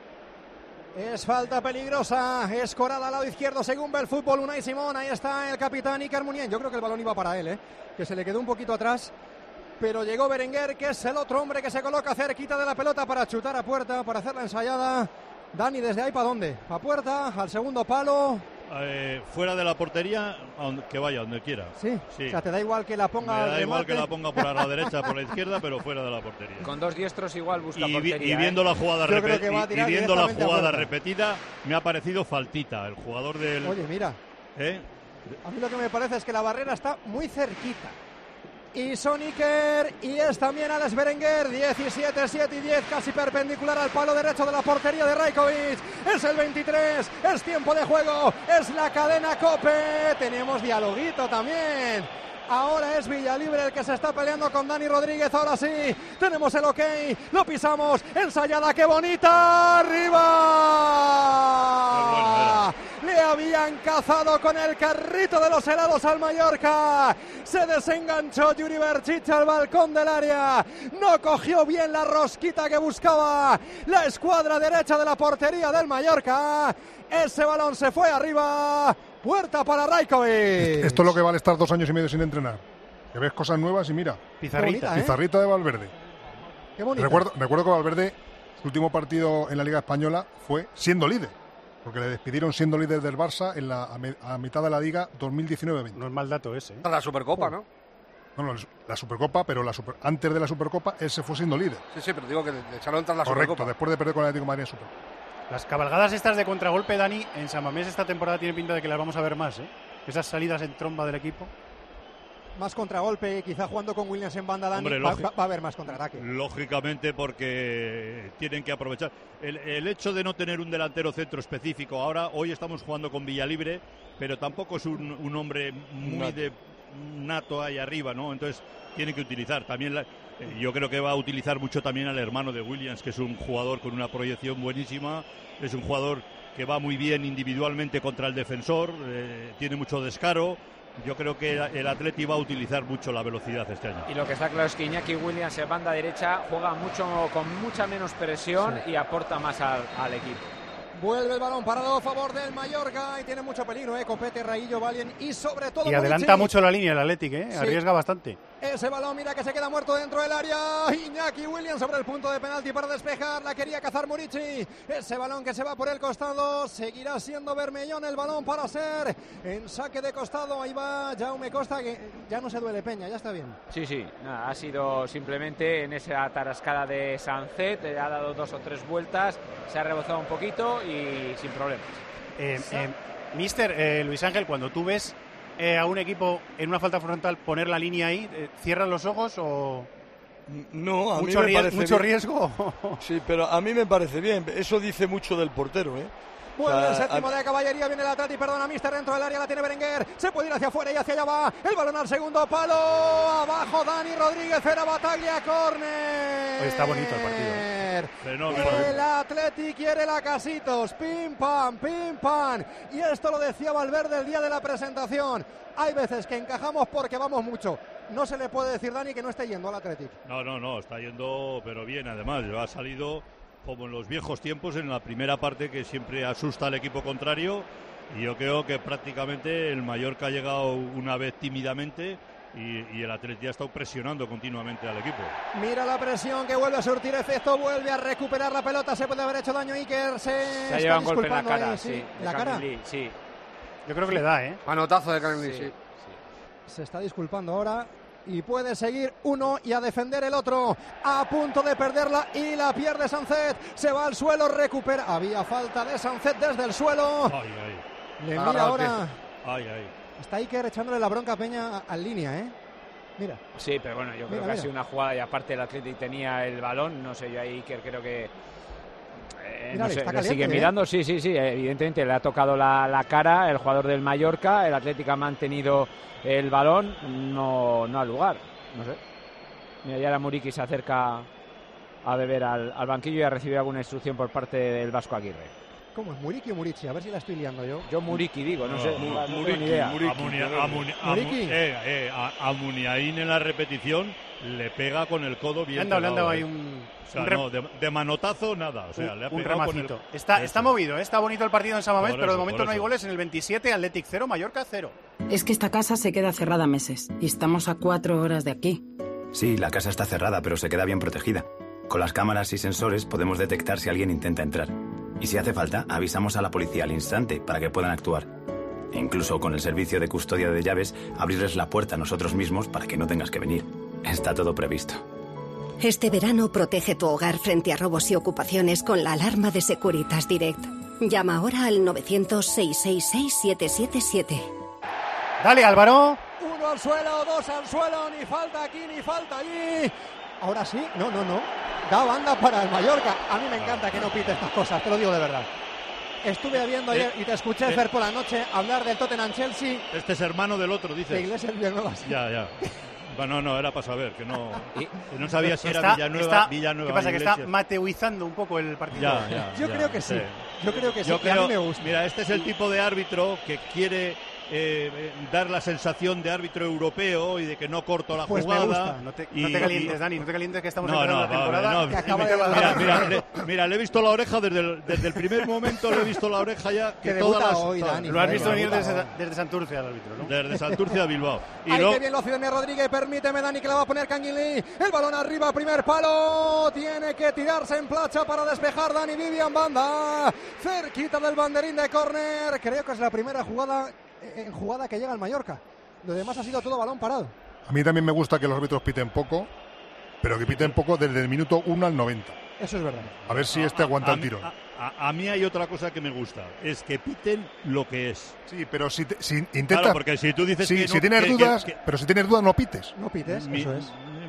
[SPEAKER 4] Es falta peligrosa, es Corada al lado izquierdo según ve el fútbol Unai Simón, ahí está el capitán Iker Muniain, yo creo que el balón iba para él, ¿eh? Que se le quedó un poquito atrás, pero llegó Berenguer, que es el otro hombre que se coloca cerquita de la pelota para chutar a puerta, para hacer la ensayada. Dani, ¿desde ahí para dónde? ¿A puerta? ¿Al segundo palo?
[SPEAKER 9] Eh, fuera de la portería, a donde, que vaya, donde quiera.
[SPEAKER 4] ¿Sí?
[SPEAKER 9] Sí.
[SPEAKER 4] O sea, ¿te da igual que la ponga
[SPEAKER 9] Me
[SPEAKER 4] al
[SPEAKER 9] da igual
[SPEAKER 4] remate?
[SPEAKER 9] que la ponga por la derecha, por la izquierda, pero fuera de la portería.
[SPEAKER 5] Con dos diestros igual busca
[SPEAKER 9] Y, vi-
[SPEAKER 5] portería.
[SPEAKER 9] y viendo
[SPEAKER 5] ¿eh?
[SPEAKER 9] la jugada,
[SPEAKER 4] Yo creo
[SPEAKER 9] repe-
[SPEAKER 4] que va a
[SPEAKER 9] y- y
[SPEAKER 4] tirar
[SPEAKER 9] viendo la
[SPEAKER 4] directamente a
[SPEAKER 9] jugada
[SPEAKER 4] puerta.
[SPEAKER 9] repetida, me ha parecido faltita. El jugador del...
[SPEAKER 4] Oye, mira,
[SPEAKER 9] ¿eh?
[SPEAKER 4] a mí lo que me parece es que la barrera está muy cerquita. Y son Iker, y es también Alex Berenguer, diecisiete, siete y diez, casi perpendicular al palo derecho de la portería de Rajkovic. Es el veintitrés, es tiempo de juego, es la cadena COPE. Tenemos dialoguito también. Ahora es Villalibre el que se está peleando con Dani Rodríguez. Ahora sí, tenemos el ok, lo pisamos, ensayada, qué bonita, arriba. Le habían cazado con el carrito de los helados al Mallorca. Se desenganchó Yuri Berchiche al balcón del área. No cogió bien la rosquita que buscaba la escuadra derecha de la portería del Mallorca. Ese balón se fue arriba. Puerta para Rajkovic.
[SPEAKER 6] Esto es lo que vale estar dos años y medio sin entrenar. Que ves cosas nuevas y mira.
[SPEAKER 3] Pizarrita.
[SPEAKER 4] bonita, ¿eh?
[SPEAKER 6] Pizarrita de Valverde.
[SPEAKER 4] Qué bonito.
[SPEAKER 6] Recuerdo, recuerdo que Valverde, su último partido en la Liga Española fue siendo líder. Porque le despidieron siendo líder del Barça en la, a, me, a mitad de la Liga dos mil diecinueve veinte.
[SPEAKER 3] No es mal dato ese, ¿eh?
[SPEAKER 13] La Supercopa, ¿no?
[SPEAKER 6] No, no, la Supercopa, pero la super, antes de la Supercopa él se fue siendo líder.
[SPEAKER 13] Sí, sí, pero digo que le echaron tras la
[SPEAKER 6] Correcto,
[SPEAKER 13] Supercopa.
[SPEAKER 6] después de perder con el Atlético de Madrid en Supercopa.
[SPEAKER 3] Las cabalgadas estas de contragolpe, Dani, en San Mamés esta temporada tiene pinta de que las vamos a ver más, ¿eh? Esas salidas en tromba del equipo.
[SPEAKER 4] Más contragolpe, quizá jugando con Williams en banda, Dani,
[SPEAKER 9] Hombre,
[SPEAKER 4] va,
[SPEAKER 9] lógi-
[SPEAKER 4] va- va a haber más contraataque.
[SPEAKER 9] Lógicamente, porque tienen que aprovechar. El, el hecho de no tener un delantero centro específico, ahora, hoy estamos jugando con Villalibre, pero tampoco es un, un hombre muy
[SPEAKER 10] Nato.
[SPEAKER 9] de nato ahí arriba, ¿no? Entonces, tienen que utilizar. También la- Eh, yo creo que va a utilizar mucho también al hermano de Williams, que es un jugador con una proyección buenísima, es un jugador que va muy bien individualmente contra el defensor, eh, tiene mucho descaro. Yo creo que el Atleti va a utilizar mucho la velocidad este año.
[SPEAKER 5] Y lo que está claro es que Iñaki Williams en banda derecha juega mucho con mucha menos presión, sí, y aporta más al, al equipo.
[SPEAKER 4] Vuelve el balón parado a favor del Mallorca y tiene mucho peligro, ¿eh? Copete, Raillo, Valien y sobre todo
[SPEAKER 3] Y adelanta
[SPEAKER 4] Murici.
[SPEAKER 3] mucho la línea el Athletic, ¿eh?
[SPEAKER 4] Sí.
[SPEAKER 3] Arriesga bastante.
[SPEAKER 4] Ese balón, mira que se queda muerto dentro del área. Iñaki Williams sobre el punto de penalti para despejar. La quería cazar Murici. Ese balón que se va por el costado. Seguirá siendo Bermellón el balón para ser en saque de costado. Ahí va Jaume Costa, que ya no se duele Peña, ya está bien.
[SPEAKER 5] Sí, sí, nada, ha sido simplemente en esa tarascada de Sancet, ha dado dos o tres vueltas, se ha rebozado un poquito y sin problemas.
[SPEAKER 3] Eh, eh, Mister, eh, Luis Ángel, cuando tú ves eh, a un equipo en una falta frontal poner la línea ahí, eh, ¿cierras los ojos o...?
[SPEAKER 10] No, a
[SPEAKER 3] mucho
[SPEAKER 10] mí me
[SPEAKER 3] ries-
[SPEAKER 10] parece
[SPEAKER 3] mucho
[SPEAKER 10] bien.
[SPEAKER 3] riesgo.
[SPEAKER 10] Sí, pero a mí me parece bien. Eso dice mucho del portero, ¿eh?
[SPEAKER 4] Vuelve
[SPEAKER 10] O sea,
[SPEAKER 4] el séptimo
[SPEAKER 10] a-
[SPEAKER 4] de caballería, viene el Atleti, perdona, Mister, dentro del área la tiene Berenguer, se puede ir hacia afuera y hacia allá va, el balón al segundo palo, abajo Dani Rodríguez, era Bataglia, córner.
[SPEAKER 3] Hoy está bonito el partido.
[SPEAKER 9] Fenómeno.
[SPEAKER 4] El Atleti quiere la Casitos, pim pam, pim pam, y esto lo decía Valverde el día de la presentación, hay veces que encajamos porque vamos mucho, no se le puede decir, Dani, que no esté yendo al Athletic.
[SPEAKER 9] No, no, no, está yendo pero bien, además, ha salido como en los viejos tiempos en la primera parte, que siempre asusta al equipo contrario, y yo creo que prácticamente el Mallorca ha llegado una vez tímidamente y, y el Atleti ha estado presionando continuamente al equipo.
[SPEAKER 4] Mira la presión que vuelve a surtir efecto, vuelve a recuperar la pelota, se puede haber hecho daño Iker, se,
[SPEAKER 5] Se ha llevado un
[SPEAKER 4] está
[SPEAKER 5] golpe en la
[SPEAKER 4] disculpando
[SPEAKER 5] cara,
[SPEAKER 4] ahí,
[SPEAKER 5] sí, de
[SPEAKER 4] la cara.
[SPEAKER 5] Camilli, sí.
[SPEAKER 3] Yo creo que le da, ¿eh?
[SPEAKER 13] Manotazo de Camilli, sí.
[SPEAKER 5] Sí.
[SPEAKER 4] Se está disculpando ahora y puede seguir uno y a defender el otro. A punto de perderla y la pierde Sancet. Se va al suelo, recupera. Había falta de Sancet desde el suelo.
[SPEAKER 9] Ay, ay.
[SPEAKER 4] Le
[SPEAKER 13] Ah,
[SPEAKER 4] mira
[SPEAKER 13] no,
[SPEAKER 4] ahora.
[SPEAKER 9] Ay, ay.
[SPEAKER 4] Está Iker echándole la bronca a Peña al línea, ¿eh? Mira.
[SPEAKER 5] Sí, pero bueno, yo creo
[SPEAKER 4] Mira,
[SPEAKER 5] que ha
[SPEAKER 4] mira.
[SPEAKER 5] sido una jugada y aparte el Athletic tenía el balón, no sé, yo ahí Iker creo que eh,
[SPEAKER 4] Mira,
[SPEAKER 5] no
[SPEAKER 4] le
[SPEAKER 5] sé,
[SPEAKER 4] está
[SPEAKER 5] le
[SPEAKER 4] caliente,
[SPEAKER 5] sigue
[SPEAKER 4] ¿eh?
[SPEAKER 5] mirando, sí, sí, sí, evidentemente le ha tocado la, la cara el jugador del Mallorca, el Athletic ha mantenido el balón, no, no al lugar, no sé. Mira, ya la Muriqui se acerca a beber al, al banquillo y a recibir alguna instrucción por parte del Vasco Aguirre.
[SPEAKER 4] ¿Cómo es? ¿Muriqui o Murici? A ver si la estoy liando yo.
[SPEAKER 5] Yo Muriqui digo, no,
[SPEAKER 9] No,
[SPEAKER 5] sé,
[SPEAKER 9] Mu-
[SPEAKER 5] no, tengo
[SPEAKER 10] Muriqui,
[SPEAKER 5] ni idea.
[SPEAKER 10] Muriqui.
[SPEAKER 9] A, Munia- a Muni- a Mu-
[SPEAKER 4] Muriqui.
[SPEAKER 9] eh, eh, a- a Muniain en la repetición le pega con el codo bien.
[SPEAKER 3] Le han dado, le han
[SPEAKER 9] pegado,
[SPEAKER 3] dado ahí
[SPEAKER 9] eh.
[SPEAKER 3] un,
[SPEAKER 9] O sea,
[SPEAKER 3] un, rem-
[SPEAKER 9] no, de, de manotazo nada, o sea,
[SPEAKER 3] un-
[SPEAKER 9] le ha
[SPEAKER 3] un
[SPEAKER 9] pegado con el...
[SPEAKER 3] remacito. Está,
[SPEAKER 9] Eso.
[SPEAKER 3] está movido, ¿eh? Está bonito el partido en San Mamés,
[SPEAKER 9] Por
[SPEAKER 3] pero de
[SPEAKER 9] eso,
[SPEAKER 3] momento
[SPEAKER 9] por
[SPEAKER 3] no hay
[SPEAKER 9] eso.
[SPEAKER 3] goles. En el veintisiete, Athletic cero, Mallorca cero.
[SPEAKER 14] Es que esta casa se queda cerrada meses y estamos a cuatro horas de aquí.
[SPEAKER 15] Sí, la casa está cerrada, pero se queda bien protegida. Con las cámaras y sensores podemos detectar si alguien intenta entrar. Y si hace falta, avisamos a la policía al instante para que puedan actuar. E incluso con el servicio de custodia de llaves, abrirles la puerta a nosotros mismos para que no tengas que venir. Está todo previsto.
[SPEAKER 16] Este verano protege tu hogar frente a robos y ocupaciones con la alarma de Securitas Direct. Llama ahora al novecientos, seiscientos sesenta y seis, siete siete siete.
[SPEAKER 3] Dale, Álvaro.
[SPEAKER 4] Uno al suelo, dos al suelo, ni falta aquí, ni falta allí. Ahora sí, no, no, no. Da banda para el Mallorca. A mí me encanta que no pite estas cosas, te lo digo de verdad. Estuve viendo ayer y te escuché,
[SPEAKER 9] eh,
[SPEAKER 4] Fer, por la noche hablar del Tottenham Chelsea.
[SPEAKER 9] Este es hermano del otro, dices.
[SPEAKER 4] De Iglesias Villanueva.
[SPEAKER 9] Ya, ya. Bueno, no, era para saber, que no, que no sabía si era
[SPEAKER 3] Está-
[SPEAKER 9] Villanueva,
[SPEAKER 3] está-
[SPEAKER 9] Villanueva
[SPEAKER 3] ¿Qué pasa? Que está
[SPEAKER 9] Iglesias.
[SPEAKER 3] mateuizando un poco el partido.
[SPEAKER 9] Ya, ya,
[SPEAKER 4] Yo
[SPEAKER 9] ya,
[SPEAKER 4] creo que sí. Yo creo que sí.
[SPEAKER 9] Yo
[SPEAKER 4] y a
[SPEAKER 9] creo-
[SPEAKER 4] mí me gusta.
[SPEAKER 9] Mira, este es el tipo de árbitro que quiere eh, eh, dar la sensación de árbitro europeo y de que no corto la
[SPEAKER 3] Pues me
[SPEAKER 9] jugada.
[SPEAKER 3] gusta. No te, no
[SPEAKER 9] y-
[SPEAKER 3] te calientes,
[SPEAKER 9] y-
[SPEAKER 3] Dani, no te calientes que estamos
[SPEAKER 9] No,
[SPEAKER 3] entrando
[SPEAKER 9] no,
[SPEAKER 3] en la temporada.
[SPEAKER 9] vale, no,
[SPEAKER 4] Que acaba
[SPEAKER 9] mira,
[SPEAKER 4] de
[SPEAKER 9] mira,
[SPEAKER 4] dar-
[SPEAKER 9] mira, le, mira, le he visto la oreja desde el, desde el primer momento, le he visto la oreja ya. Que,
[SPEAKER 4] Que
[SPEAKER 9] todas
[SPEAKER 4] debuta
[SPEAKER 9] las,
[SPEAKER 4] hoy,
[SPEAKER 9] todas-
[SPEAKER 4] Dani.
[SPEAKER 3] Lo has visto venir
[SPEAKER 4] Debuta
[SPEAKER 3] desde,
[SPEAKER 4] hoy.
[SPEAKER 3] desde Santurce al árbitro, ¿no?
[SPEAKER 9] Desde Santurce a Bilbao. Y
[SPEAKER 4] Ay,
[SPEAKER 9] luego-
[SPEAKER 4] qué bien lo hace Dani Rodríguez, permíteme, Dani, que la va a poner Canguilí. El balón arriba, primer palo. Tiene que tirarse en plancha para despejar Dani Vivian Banda. Cerquita del banderín de córner. Creo que es la primera jugada en jugada que llega al Mallorca. Lo demás ha sido todo balón parado.
[SPEAKER 6] A mí también me gusta que los árbitros piten poco, pero que piten poco desde el minuto uno al noventa.
[SPEAKER 4] Eso es verdad.
[SPEAKER 6] A ver si este aguanta
[SPEAKER 9] a,
[SPEAKER 6] el tirón.
[SPEAKER 9] A, a- a mí hay otra cosa que me gusta, es que piten lo que es.
[SPEAKER 6] Sí, pero si, te- si intentas...
[SPEAKER 9] Claro, porque si tú dices
[SPEAKER 6] Sí,
[SPEAKER 9] que
[SPEAKER 6] si
[SPEAKER 9] no-
[SPEAKER 6] tienes
[SPEAKER 9] que- que-
[SPEAKER 6] dudas,
[SPEAKER 9] que-
[SPEAKER 6] pero si tienes dudas no pites.
[SPEAKER 4] No pites,
[SPEAKER 9] Mi-
[SPEAKER 4] eso es.
[SPEAKER 9] mm,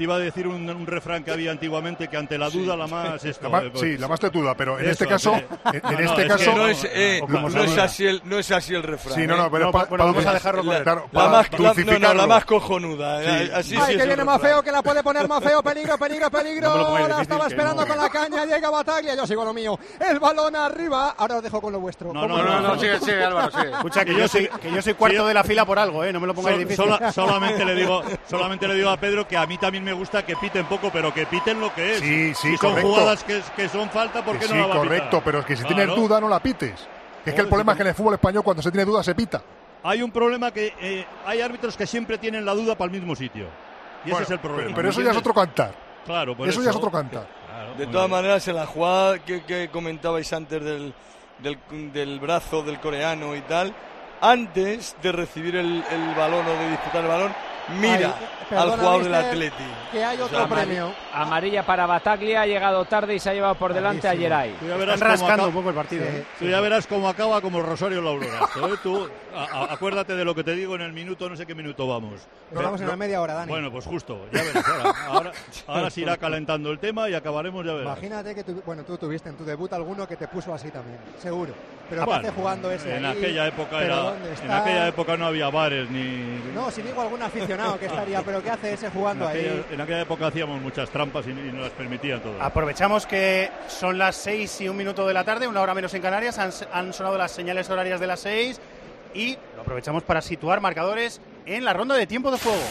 [SPEAKER 9] te iba a decir un, un refrán que había antiguamente, que ante la duda sí. la más esto,
[SPEAKER 6] la más,
[SPEAKER 9] eh, pues,
[SPEAKER 6] sí, la más tetuda, pero en
[SPEAKER 9] eso,
[SPEAKER 6] este caso,
[SPEAKER 9] eh,
[SPEAKER 6] en,
[SPEAKER 9] no,
[SPEAKER 6] en
[SPEAKER 9] no,
[SPEAKER 6] este
[SPEAKER 9] es
[SPEAKER 6] caso
[SPEAKER 10] no es, eh, no, no es así el no es así el refrán.
[SPEAKER 6] Sí, no, no, pero
[SPEAKER 3] no,
[SPEAKER 6] pa,
[SPEAKER 3] bueno,
[SPEAKER 6] pa,
[SPEAKER 3] vamos a dejarlo
[SPEAKER 10] la,
[SPEAKER 6] claro,
[SPEAKER 10] la, más, la, no, no, la más cojonuda. Sí. Así
[SPEAKER 4] Ay,
[SPEAKER 10] sí
[SPEAKER 4] que viene más feo, que la puede poner más feo. Peligro, peligro, peligro.
[SPEAKER 3] No
[SPEAKER 4] la
[SPEAKER 3] difícil,
[SPEAKER 4] estaba esperando
[SPEAKER 3] no.
[SPEAKER 4] con la caña. Llega Bataglia. Yo sigo lo mío. El balón arriba. Ahora os dejo con lo vuestro.
[SPEAKER 9] No, no, no, no,
[SPEAKER 13] sigue, sigue, Álvaro, sigue.
[SPEAKER 3] Escucha, que yo soy, que yo soy cuarto
[SPEAKER 9] sí,
[SPEAKER 3] de la fila por algo, ¿eh? No me lo pongáis
[SPEAKER 9] Sol,
[SPEAKER 3] difícil.
[SPEAKER 9] sola, solamente, le digo, solamente le digo a Pedro que a mí también me gusta que piten poco, pero que piten lo que es.
[SPEAKER 6] Sí, sí,
[SPEAKER 9] si son
[SPEAKER 6] correcto.
[SPEAKER 9] jugadas que, que son falta, ¿por qué
[SPEAKER 6] sí,
[SPEAKER 9] no la va a
[SPEAKER 6] correcto,
[SPEAKER 9] pitar?
[SPEAKER 6] pero es que si
[SPEAKER 9] Claro.
[SPEAKER 6] tienes duda no la pites. Que es que el problema es que en el fútbol español cuando se tiene duda se pita.
[SPEAKER 9] Hay un problema que eh, hay árbitros que siempre tienen la duda para el mismo sitio. Y
[SPEAKER 6] Bueno,
[SPEAKER 9] ese es el problema.
[SPEAKER 6] Pero, pero eso ya es otro cantar.
[SPEAKER 9] Claro, por
[SPEAKER 6] eso,
[SPEAKER 9] eso
[SPEAKER 6] ya es otro cantar.
[SPEAKER 9] Claro,
[SPEAKER 10] De todas maneras, en la jugada que, que comentabais antes del, del, del brazo del coreano y tal, antes de recibir el, el balón o de disputar el balón, mira
[SPEAKER 4] Ay,
[SPEAKER 10] al jugador
[SPEAKER 4] mister,
[SPEAKER 10] del Atleti.
[SPEAKER 4] Que hay otro
[SPEAKER 10] O sea,
[SPEAKER 4] premio.
[SPEAKER 5] Amarilla para Bataglia, ha llegado tarde y se ha llevado por delante a Geray.
[SPEAKER 9] Tú ya verás
[SPEAKER 3] Están rascando
[SPEAKER 9] cómo
[SPEAKER 3] un poco el partido.
[SPEAKER 4] Sí.
[SPEAKER 3] ¿eh?
[SPEAKER 9] Tú ya verás cómo acaba como el Rosario en la Aurora. ¿Eh? Tú, a, a, acuérdate de lo que te digo en el minuto, no sé qué minuto vamos.
[SPEAKER 4] Nos vamos en la media hora, Dani.
[SPEAKER 9] Bueno, pues justo, ya verás. Ahora, ahora, ahora se irá calentando el tema y acabaremos, ya verás.
[SPEAKER 4] Imagínate que tú, bueno, tú tuviste en tu debut alguno que te puso así también, seguro. Pero
[SPEAKER 9] Ah,
[SPEAKER 4] ¿qué
[SPEAKER 9] bueno,
[SPEAKER 4] hace jugando ese
[SPEAKER 9] en
[SPEAKER 4] ahí?
[SPEAKER 9] aquella época
[SPEAKER 4] ¿Pero
[SPEAKER 9] era,
[SPEAKER 4] dónde está?
[SPEAKER 9] en aquella época no había bares ni.
[SPEAKER 4] No, si digo algún aficionado que estaría, pero ¿qué hace ese jugando
[SPEAKER 9] en aquella,
[SPEAKER 4] ahí?
[SPEAKER 9] en aquella época hacíamos muchas trampas y, y nos las permitían todas.
[SPEAKER 3] Aprovechamos que son las seis y un minuto de la tarde, una hora menos en Canarias, han, han sonado las señales horarias de las seis y lo aprovechamos para situar marcadores en la ronda de tiempo de juego.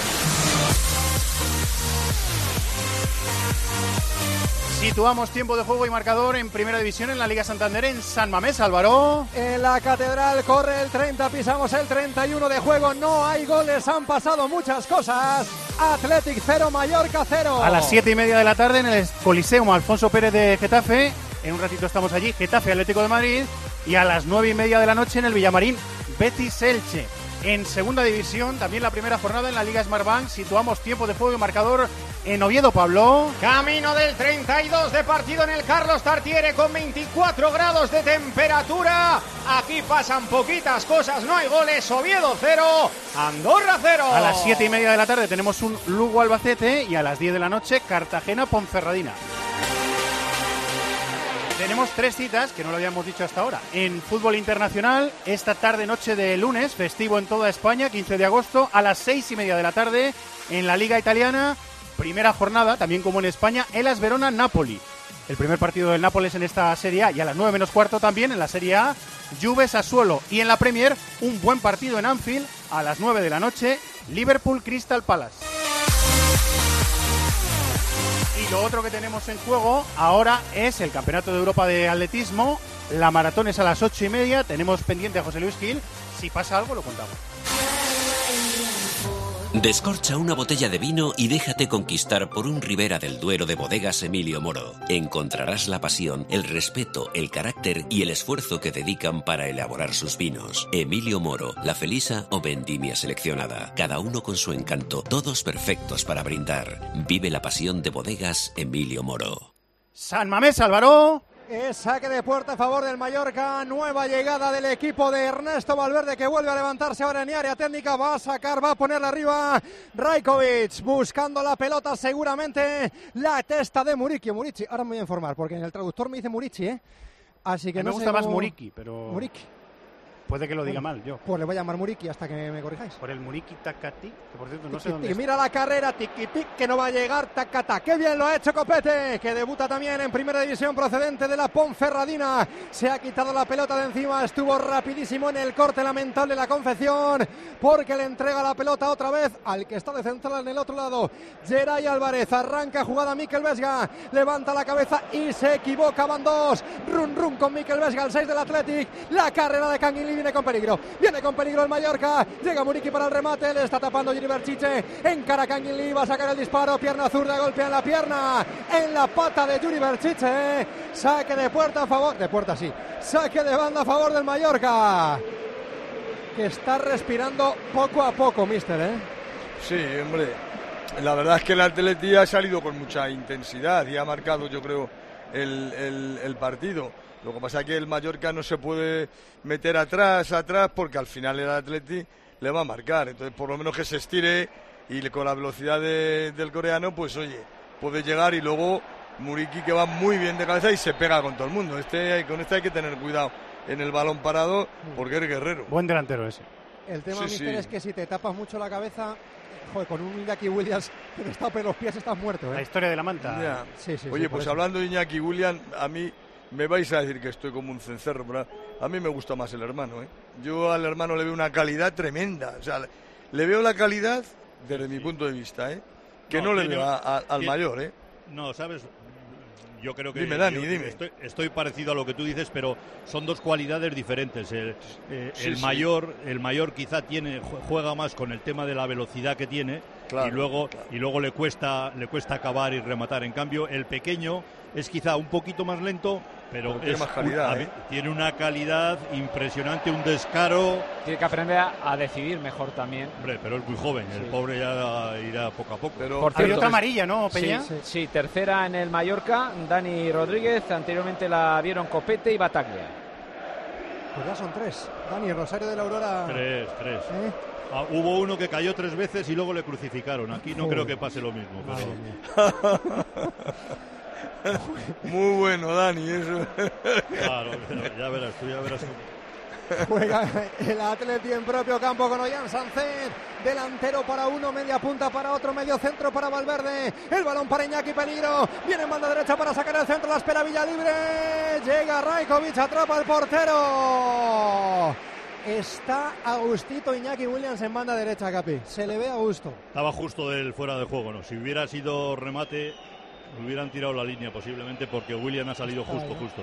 [SPEAKER 3] Situamos tiempo de juego y marcador en Primera División en la Liga Santander en San Mamés, Álvaro.
[SPEAKER 4] En la Catedral corre el treinta, pisamos el treinta y uno de juego, no hay goles, han pasado muchas cosas. Athletic cero, Mallorca cero.
[SPEAKER 3] A las siete y media de la tarde en el Coliseum Alfonso Pérez de Getafe, en un ratito estamos allí, Getafe Atlético de Madrid, y a las nueve y media de la noche en el Villamarín, Betis Elche. En Segunda División, también la primera jornada en la Liga Smartbank, situamos tiempo de juego y marcador en Oviedo, Pablo.
[SPEAKER 2] Camino del treinta y dos de partido en el Carlos Tartiere con veinticuatro grados de temperatura. Aquí pasan poquitas cosas, no hay goles. Oviedo cero, Andorra cero.
[SPEAKER 3] A las siete y media de la tarde tenemos un Lugo Albacete y a las diez de la noche Cartagena Ponferradina. Tenemos tres citas, que no lo habíamos dicho hasta ahora. En fútbol internacional, esta tarde-noche de lunes, festivo en toda España, quince de agosto, a las seis y media de la tarde, en la Liga Italiana, primera jornada, también como en España, Hellas Verona-Napoli. El primer partido del Nápoles en esta Serie A, y a las nueve menos cuarto también en la Serie A, Juve-Sassuolo. Y en la Premier, un buen partido en Anfield, a las nueve de la noche, Liverpool-Crystal Palace. Y lo otro que tenemos en juego ahora es el Campeonato de Europa de Atletismo. La maratón es a las ocho y media. Tenemos pendiente a José Luis Gil. Si pasa algo, lo contamos.
[SPEAKER 17] Descorcha una botella de vino y déjate conquistar por un Ribera del Duero de Bodegas Emilio Moro. Encontrarás la pasión, el respeto, el carácter y el esfuerzo que dedican para elaborar sus vinos. Emilio Moro, La Felisa o Vendimia Seleccionada. Cada uno con su encanto, todos perfectos para brindar. Vive la pasión de Bodegas Emilio Moro.
[SPEAKER 3] San Mamés, Álvaro.
[SPEAKER 4] Es saque de puerta a favor del Mallorca, nueva llegada del equipo de Ernesto Valverde que vuelve a levantarse ahora en área técnica, va a sacar, va a ponerla arriba Rajkovic, buscando la pelota seguramente la testa de Muriqui, Muriqui, ahora me voy a informar porque en el traductor me dice Muriqui, ¿eh? Así que
[SPEAKER 3] a mí
[SPEAKER 4] no
[SPEAKER 3] me gusta
[SPEAKER 4] sé
[SPEAKER 3] más
[SPEAKER 4] cómo...
[SPEAKER 3] Muriqui, pero
[SPEAKER 4] Muriqui.
[SPEAKER 3] Puede que lo diga
[SPEAKER 4] Bueno,
[SPEAKER 3] mal yo.
[SPEAKER 4] Pues le voy a llamar Muriqui hasta que me, me corrijáis.
[SPEAKER 3] Por el Muriqui Takati, que por cierto no sé
[SPEAKER 4] Tiki,
[SPEAKER 3] dónde
[SPEAKER 4] tiki,
[SPEAKER 3] está.
[SPEAKER 4] mira la carrera, tiki tic que no va a llegar, tacata. Qué bien lo ha hecho Copete, que debuta también en Primera División procedente de la Ponferradina. Se ha quitado la pelota de encima, estuvo rapidísimo en el corte lamentable la confección, porque le entrega la pelota otra vez al que está de central en el otro lado. Geray Álvarez, arranca jugada Mikel Vesga, levanta la cabeza y se equivoca, van dos. Run run con Mikel Vesga, el seis del Athletic. La carrera de Canguilí viene con peligro. Viene con peligro el Mallorca, llega Muriqui para el remate, le está tapando Jiri Berchiche, encara Canguilí, va a sacar el disparo, pierna zurda, golpea en la pierna, en la pata de Jiri Berchiche, saque de puerta a favor, de puerta sí, saque de banda a favor del Mallorca, que está respirando poco a poco, mister, ¿eh?
[SPEAKER 10] Sí, hombre, la verdad es que el Atleti ha salido con mucha intensidad y ha marcado, yo creo, el, el, el partido. Lo que pasa es que el Mallorca no se puede meter atrás, atrás, porque al final el Atleti le va a marcar. Entonces, por lo menos que se estire y con la velocidad de, del coreano, pues oye, puede llegar y luego Muriqui que va muy bien de cabeza y se pega con todo el mundo. Este, con este hay que tener cuidado en el balón parado porque es guerrero.
[SPEAKER 3] Buen delantero ese.
[SPEAKER 4] El tema,
[SPEAKER 10] Sí,
[SPEAKER 4] mister,
[SPEAKER 10] sí.
[SPEAKER 4] es que si te tapas mucho la cabeza, joder, con un Iñaki Williams que te tape los pies estás muerto, ¿eh?
[SPEAKER 3] La historia de la manta.
[SPEAKER 10] Ya.
[SPEAKER 4] Sí, sí,
[SPEAKER 10] Oye,
[SPEAKER 4] sí, por
[SPEAKER 10] pues
[SPEAKER 4] eso.
[SPEAKER 10] hablando de Iñaki Williams, a mí me vais a decir que estoy como un cencerro, pero a mí me gusta más el hermano, ¿eh? Yo al hermano le veo una calidad tremenda, o sea, le veo la calidad desde mi punto de vista, ¿eh? Que no,
[SPEAKER 9] No,
[SPEAKER 10] le
[SPEAKER 9] tiene-
[SPEAKER 10] veo a- a- al
[SPEAKER 9] tiene-
[SPEAKER 10] mayor, ¿eh?
[SPEAKER 9] No, ¿sabes? Yo creo que
[SPEAKER 10] Dime, Dani,
[SPEAKER 9] yo
[SPEAKER 10] dime.
[SPEAKER 9] Estoy, estoy parecido a lo que tú dices, pero son dos cualidades diferentes. El, eh,
[SPEAKER 10] Sí,
[SPEAKER 9] el
[SPEAKER 10] sí.
[SPEAKER 9] mayor, el mayor quizá tiene ju- juega más con el tema de la velocidad que tiene
[SPEAKER 10] Claro,
[SPEAKER 9] y luego
[SPEAKER 10] claro.
[SPEAKER 9] y luego le cuesta le cuesta acabar y rematar. En cambio, el pequeño es quizá un poquito más lento, pero,
[SPEAKER 10] Pero tiene
[SPEAKER 9] es
[SPEAKER 10] más calidad,
[SPEAKER 9] un- a
[SPEAKER 10] ¿eh?
[SPEAKER 9] ver, tiene una calidad impresionante, un descaro.
[SPEAKER 5] Tiene que aprender a, a decidir mejor también.
[SPEAKER 9] Hombre, pero es muy joven, el
[SPEAKER 5] Sí.
[SPEAKER 9] pobre ya irá poco a poco.
[SPEAKER 10] Pero
[SPEAKER 5] Por
[SPEAKER 3] Hay
[SPEAKER 5] cierto,
[SPEAKER 3] otra amarilla, ¿no,
[SPEAKER 5] Sí,
[SPEAKER 3] Peña?
[SPEAKER 5] sí, sí, tercera en el Mallorca, Dani Rodríguez, anteriormente la vieron Copete y Bataglia.
[SPEAKER 4] Pues ya son tres. Dani, Rosario de la Aurora.
[SPEAKER 9] Tres, tres.
[SPEAKER 4] ¿Eh?
[SPEAKER 9] Ah, hubo uno que cayó tres veces y luego le crucificaron. Aquí no
[SPEAKER 4] Joder.
[SPEAKER 9] creo que pase lo mismo.
[SPEAKER 4] Madre
[SPEAKER 9] Pero,
[SPEAKER 4] mía.
[SPEAKER 10] Muy bueno, Dani, eso.
[SPEAKER 9] claro, pero ya verás, tú ya verás.
[SPEAKER 4] Juega el Atleti en propio campo con Ollán Sánchez, delantero para uno, media punta para otro, medio centro para Valverde, el balón para Iñaki, peligro, viene en banda derecha para sacar el centro, la espera Villa libre, llega Rajkovic, atrapa al portero. Está a gustito Iñaki Williams en banda derecha, Capi, se le ve a gusto.
[SPEAKER 9] Estaba justo del fuera de juego, ¿no? Si hubiera sido remate, hubieran tirado la línea posiblemente porque William ha salido justo, justo.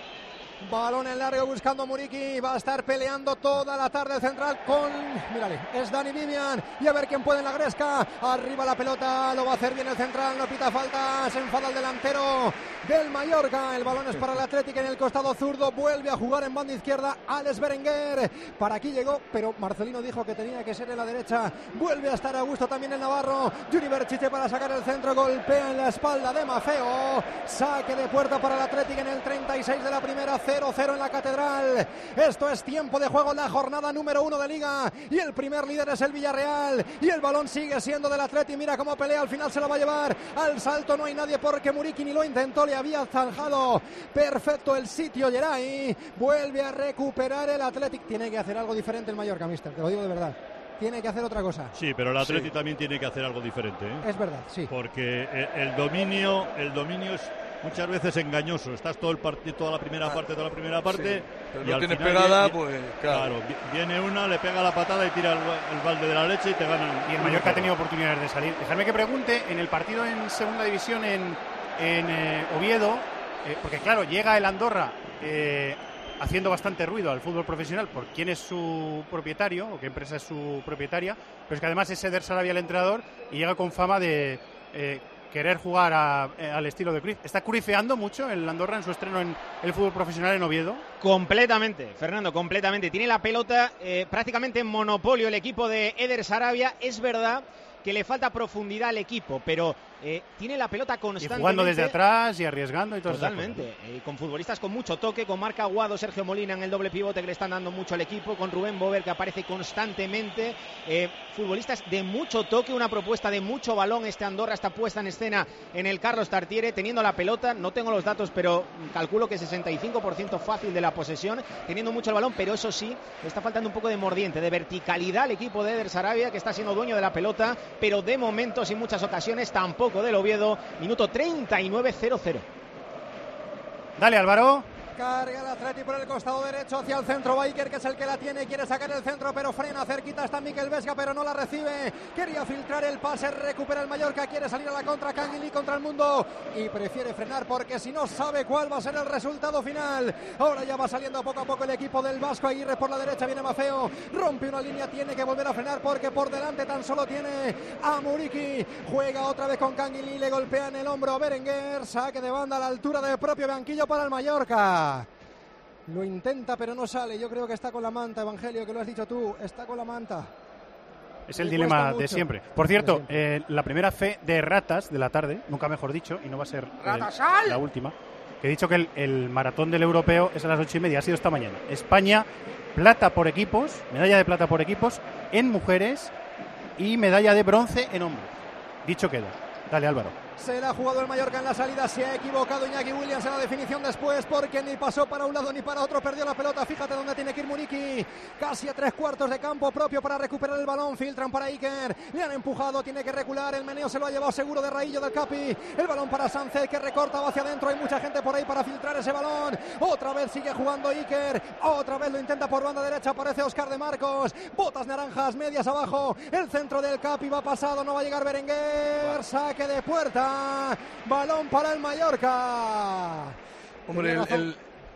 [SPEAKER 4] Balón en largo buscando a Muriqui. Va a estar peleando toda la tarde el central con... Mírale, es Dani Vivian. Y a ver quién puede en la gresca. Arriba la pelota, lo va a hacer bien el central. No pita falta, se enfada el delantero del Mallorca. El balón es para el Atlético en el costado zurdo. Vuelve a jugar en banda izquierda Alex Berenguer. Para aquí llegó, pero Marcelino dijo que tenía que ser en la derecha. Vuelve a estar a gusto también el Navarro. Juni Berchiche para sacar el centro. Golpea en la espalda de Mafeo. Saque de puerta para el Atlético en el treinta y seis de la primera. cero cero en la Catedral. Esto es tiempo de juego en la jornada número uno de Liga. Y el primer líder es el Villarreal. Y el balón sigue siendo del Atlético. Mira cómo pelea. Al final se lo va a llevar. Al salto no hay nadie porque Muriqui ni lo intentó. Le había zanjado perfecto el sitio Geray. Vuelve a recuperar el Atlético. Tiene que hacer algo diferente el Mallorca, mister. Te lo digo de verdad. Tiene que hacer otra cosa.
[SPEAKER 9] Sí, pero el Atleti
[SPEAKER 10] Sí.
[SPEAKER 9] también tiene que hacer algo diferente, ¿eh?
[SPEAKER 4] Es verdad, sí.
[SPEAKER 9] Porque eh, el dominio, el dominio es muchas veces engañoso. Estás todo el partido, toda la primera parte, toda la primera parte.
[SPEAKER 10] Sí, pero
[SPEAKER 9] y
[SPEAKER 10] no
[SPEAKER 9] al
[SPEAKER 10] tienes
[SPEAKER 9] final
[SPEAKER 10] pegada,
[SPEAKER 9] viene-
[SPEAKER 10] pues claro.
[SPEAKER 9] vi- viene una, le pega la patada y tira el, el balde de la leche y te ganan.
[SPEAKER 3] Y el Mallorca ha tenido oportunidades de salir. Dejadme que pregunte, en el partido en segunda división en, en eh, Oviedo, eh, porque claro, llega el Andorra eh, haciendo bastante ruido al fútbol profesional por quién es su propietario o qué empresa es su propietaria, pero es que además es Eder Sarabia el entrenador y llega con fama de eh, querer jugar a- eh, al estilo de Cruyff. ¿Está curifeando mucho el Andorra en su estreno en el fútbol profesional en Oviedo?
[SPEAKER 2] Completamente, Fernando, completamente. Tiene la pelota eh, prácticamente en monopolio el equipo de Eder Sarabia. Es verdad que le falta profundidad al equipo, pero eh, tiene la pelota
[SPEAKER 3] Y
[SPEAKER 2] constantemente.
[SPEAKER 3] jugando desde atrás y arriesgando y todo eso.
[SPEAKER 2] Totalmente, eh, con futbolistas con mucho toque, con Marc Aguado, Sergio Molina en el doble pivote que le están dando mucho al equipo, con Rubén Bober que aparece constantemente, eh, futbolistas de mucho toque, una propuesta de mucho balón. Este Andorra está puesta en escena en el Carlos Tartiere, teniendo la pelota, no tengo los datos, pero calculo que sesenta y cinco por ciento fácil de la posesión, teniendo mucho el balón, pero eso sí, le está faltando un poco de mordiente, de verticalidad al equipo de Eder Sarabia, que está siendo dueño de la pelota, pero de momentos y muchas ocasiones tampoco del Oviedo. Minuto treinta y nueve, cero cero.
[SPEAKER 3] Dale, Álvaro.
[SPEAKER 4] Carga el Atleti por el costado derecho hacia el centro. Baiker, que es el que la tiene, quiere sacar el centro, pero frena. Cerquita está Mikel Vesga, pero no la recibe. Quería filtrar el pase, recupera el Mallorca, quiere salir a la contra. Canguilí contra el mundo y prefiere frenar porque si no sabe cuál va a ser el resultado final. Ahora ya va saliendo poco a poco el equipo del Vasco. Aguirre por la derecha, viene Mafeo, rompe una línea, tiene que volver a frenar porque por delante tan solo tiene a Muriqui. Juega otra vez con Canguilí, le golpea en el hombro a Berenguer. Saque de banda a la altura del propio banquillo para el Mallorca. Lo intenta pero no sale. Yo creo que está con la manta, Evangelio, que lo has dicho tú. Está con la manta.
[SPEAKER 3] Es el
[SPEAKER 4] Le
[SPEAKER 3] dilema
[SPEAKER 4] cuesta
[SPEAKER 3] de
[SPEAKER 4] mucho.
[SPEAKER 3] siempre. Por cierto,
[SPEAKER 4] De siempre.
[SPEAKER 3] eh, la primera fe de ratas de la tarde, nunca mejor dicho, y no va a ser eh,
[SPEAKER 1] ¡Ratasal!
[SPEAKER 3] la última, que he dicho que el, el maratón del europeo es a las ocho y media, ha sido esta mañana. España, plata por equipos, medalla de plata por equipos, en mujeres, y medalla de bronce en hombros. Dicho queda. Dale, Álvaro.
[SPEAKER 4] Se la ha jugado el Mallorca en la salida, se ha equivocado Iñaki Williams en la definición después porque ni pasó para un lado ni para otro, perdió la pelota, fíjate dónde tiene que ir Muriqui, casi a tres cuartos de campo propio para recuperar el balón, filtran para Iker, le han empujado, tiene que recular, el meneo se lo ha llevado seguro de Raillo del Capi, el balón para Sánchez que recorta, va hacia adentro, hay mucha gente por ahí para filtrar ese balón, otra vez sigue jugando Iker, otra vez lo intenta por banda derecha, aparece Óscar de Marcos, botas naranjas, medias abajo, el centro del Capi va pasado, no va a llegar Berenguer, saque de puerta. Balón para el Mallorca.
[SPEAKER 10] Hombre, el, el,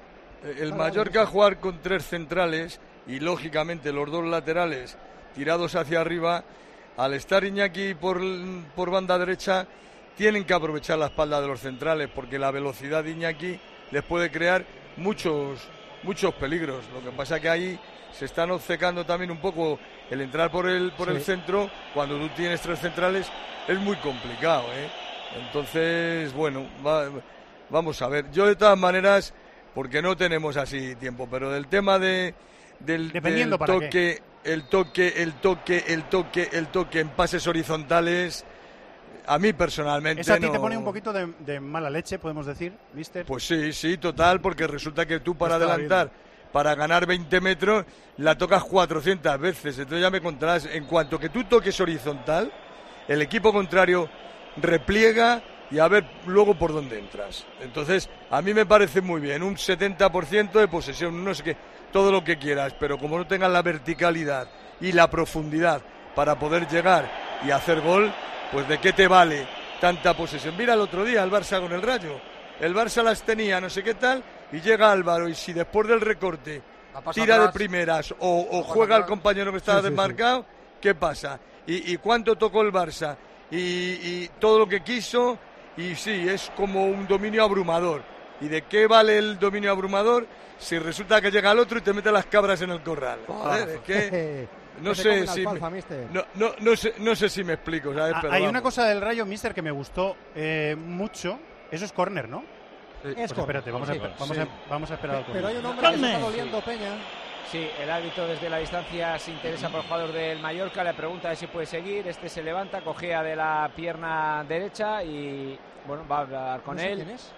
[SPEAKER 10] el Mallorca jugar con tres centrales y lógicamente los dos laterales tirados hacia arriba, al estar Iñaki por, por banda derecha, tienen que aprovechar la espalda de los centrales porque la velocidad de Iñaki les puede crear muchos, muchos peligros. Lo que pasa es que ahí se están obcecando también un poco el entrar por el, por sí. el centro. Cuando tú tienes tres centrales es muy complicado, ¿eh? Entonces, bueno, va, vamos a ver. Yo de todas maneras, porque no tenemos así tiempo, pero del tema de del, del toque, el toque, el toque, el toque, el toque en pases horizontales, a mí personalmente
[SPEAKER 3] ¿Eso a ti
[SPEAKER 10] no...
[SPEAKER 3] te pone un poquito de, de mala leche, podemos decir, mister?
[SPEAKER 10] Pues sí, sí, total, porque resulta que tú para adelantar, viendo. para ganar veinte metros, la tocas cuatrocientas veces. Entonces ya me contarás, en cuanto que tú toques horizontal, el equipo contrario repliega y a ver luego por dónde entras. Entonces, a mí me parece muy bien, un setenta por ciento de posesión, no sé qué, todo lo que quieras, pero como no tengas la verticalidad y la profundidad para poder llegar y hacer gol, pues de qué te vale tanta posesión. Mira el otro día el Barça con el Rayo, el Barça las tenía, no sé qué tal, y llega Álvaro, y si después del recorte tira atrás, de primeras o, o juega al compañero que estaba sí, desmarcado, sí, sí. ¿qué pasa? ¿Y, y cuánto tocó el Barça? Y, y todo lo que quiso, y sí, es como un dominio abrumador. ¿Y de qué vale el dominio abrumador si resulta que llega el otro y te mete las cabras en el corral? Joder, es que no sé si me, no, no, no sé no sé si me explico, ¿sabes? Pero
[SPEAKER 3] hay
[SPEAKER 10] vamos.
[SPEAKER 3] Una cosa del Rayo, mister, que me gustó eh, mucho, eso es córner, ¿no?
[SPEAKER 10] Sí.
[SPEAKER 3] Es pues espérate, vamos, sí, a, vamos, sí. a, vamos a esperar al
[SPEAKER 4] Pero hay un hombre que se está doliendo, Peña.
[SPEAKER 5] Sí, el árbitro desde la distancia se interesa por el jugador del Mallorca, le pregunta si puede seguir, este se levanta, cojea de la pierna derecha y bueno, va a hablar con
[SPEAKER 4] no sé
[SPEAKER 5] él.
[SPEAKER 4] ¿Quién es?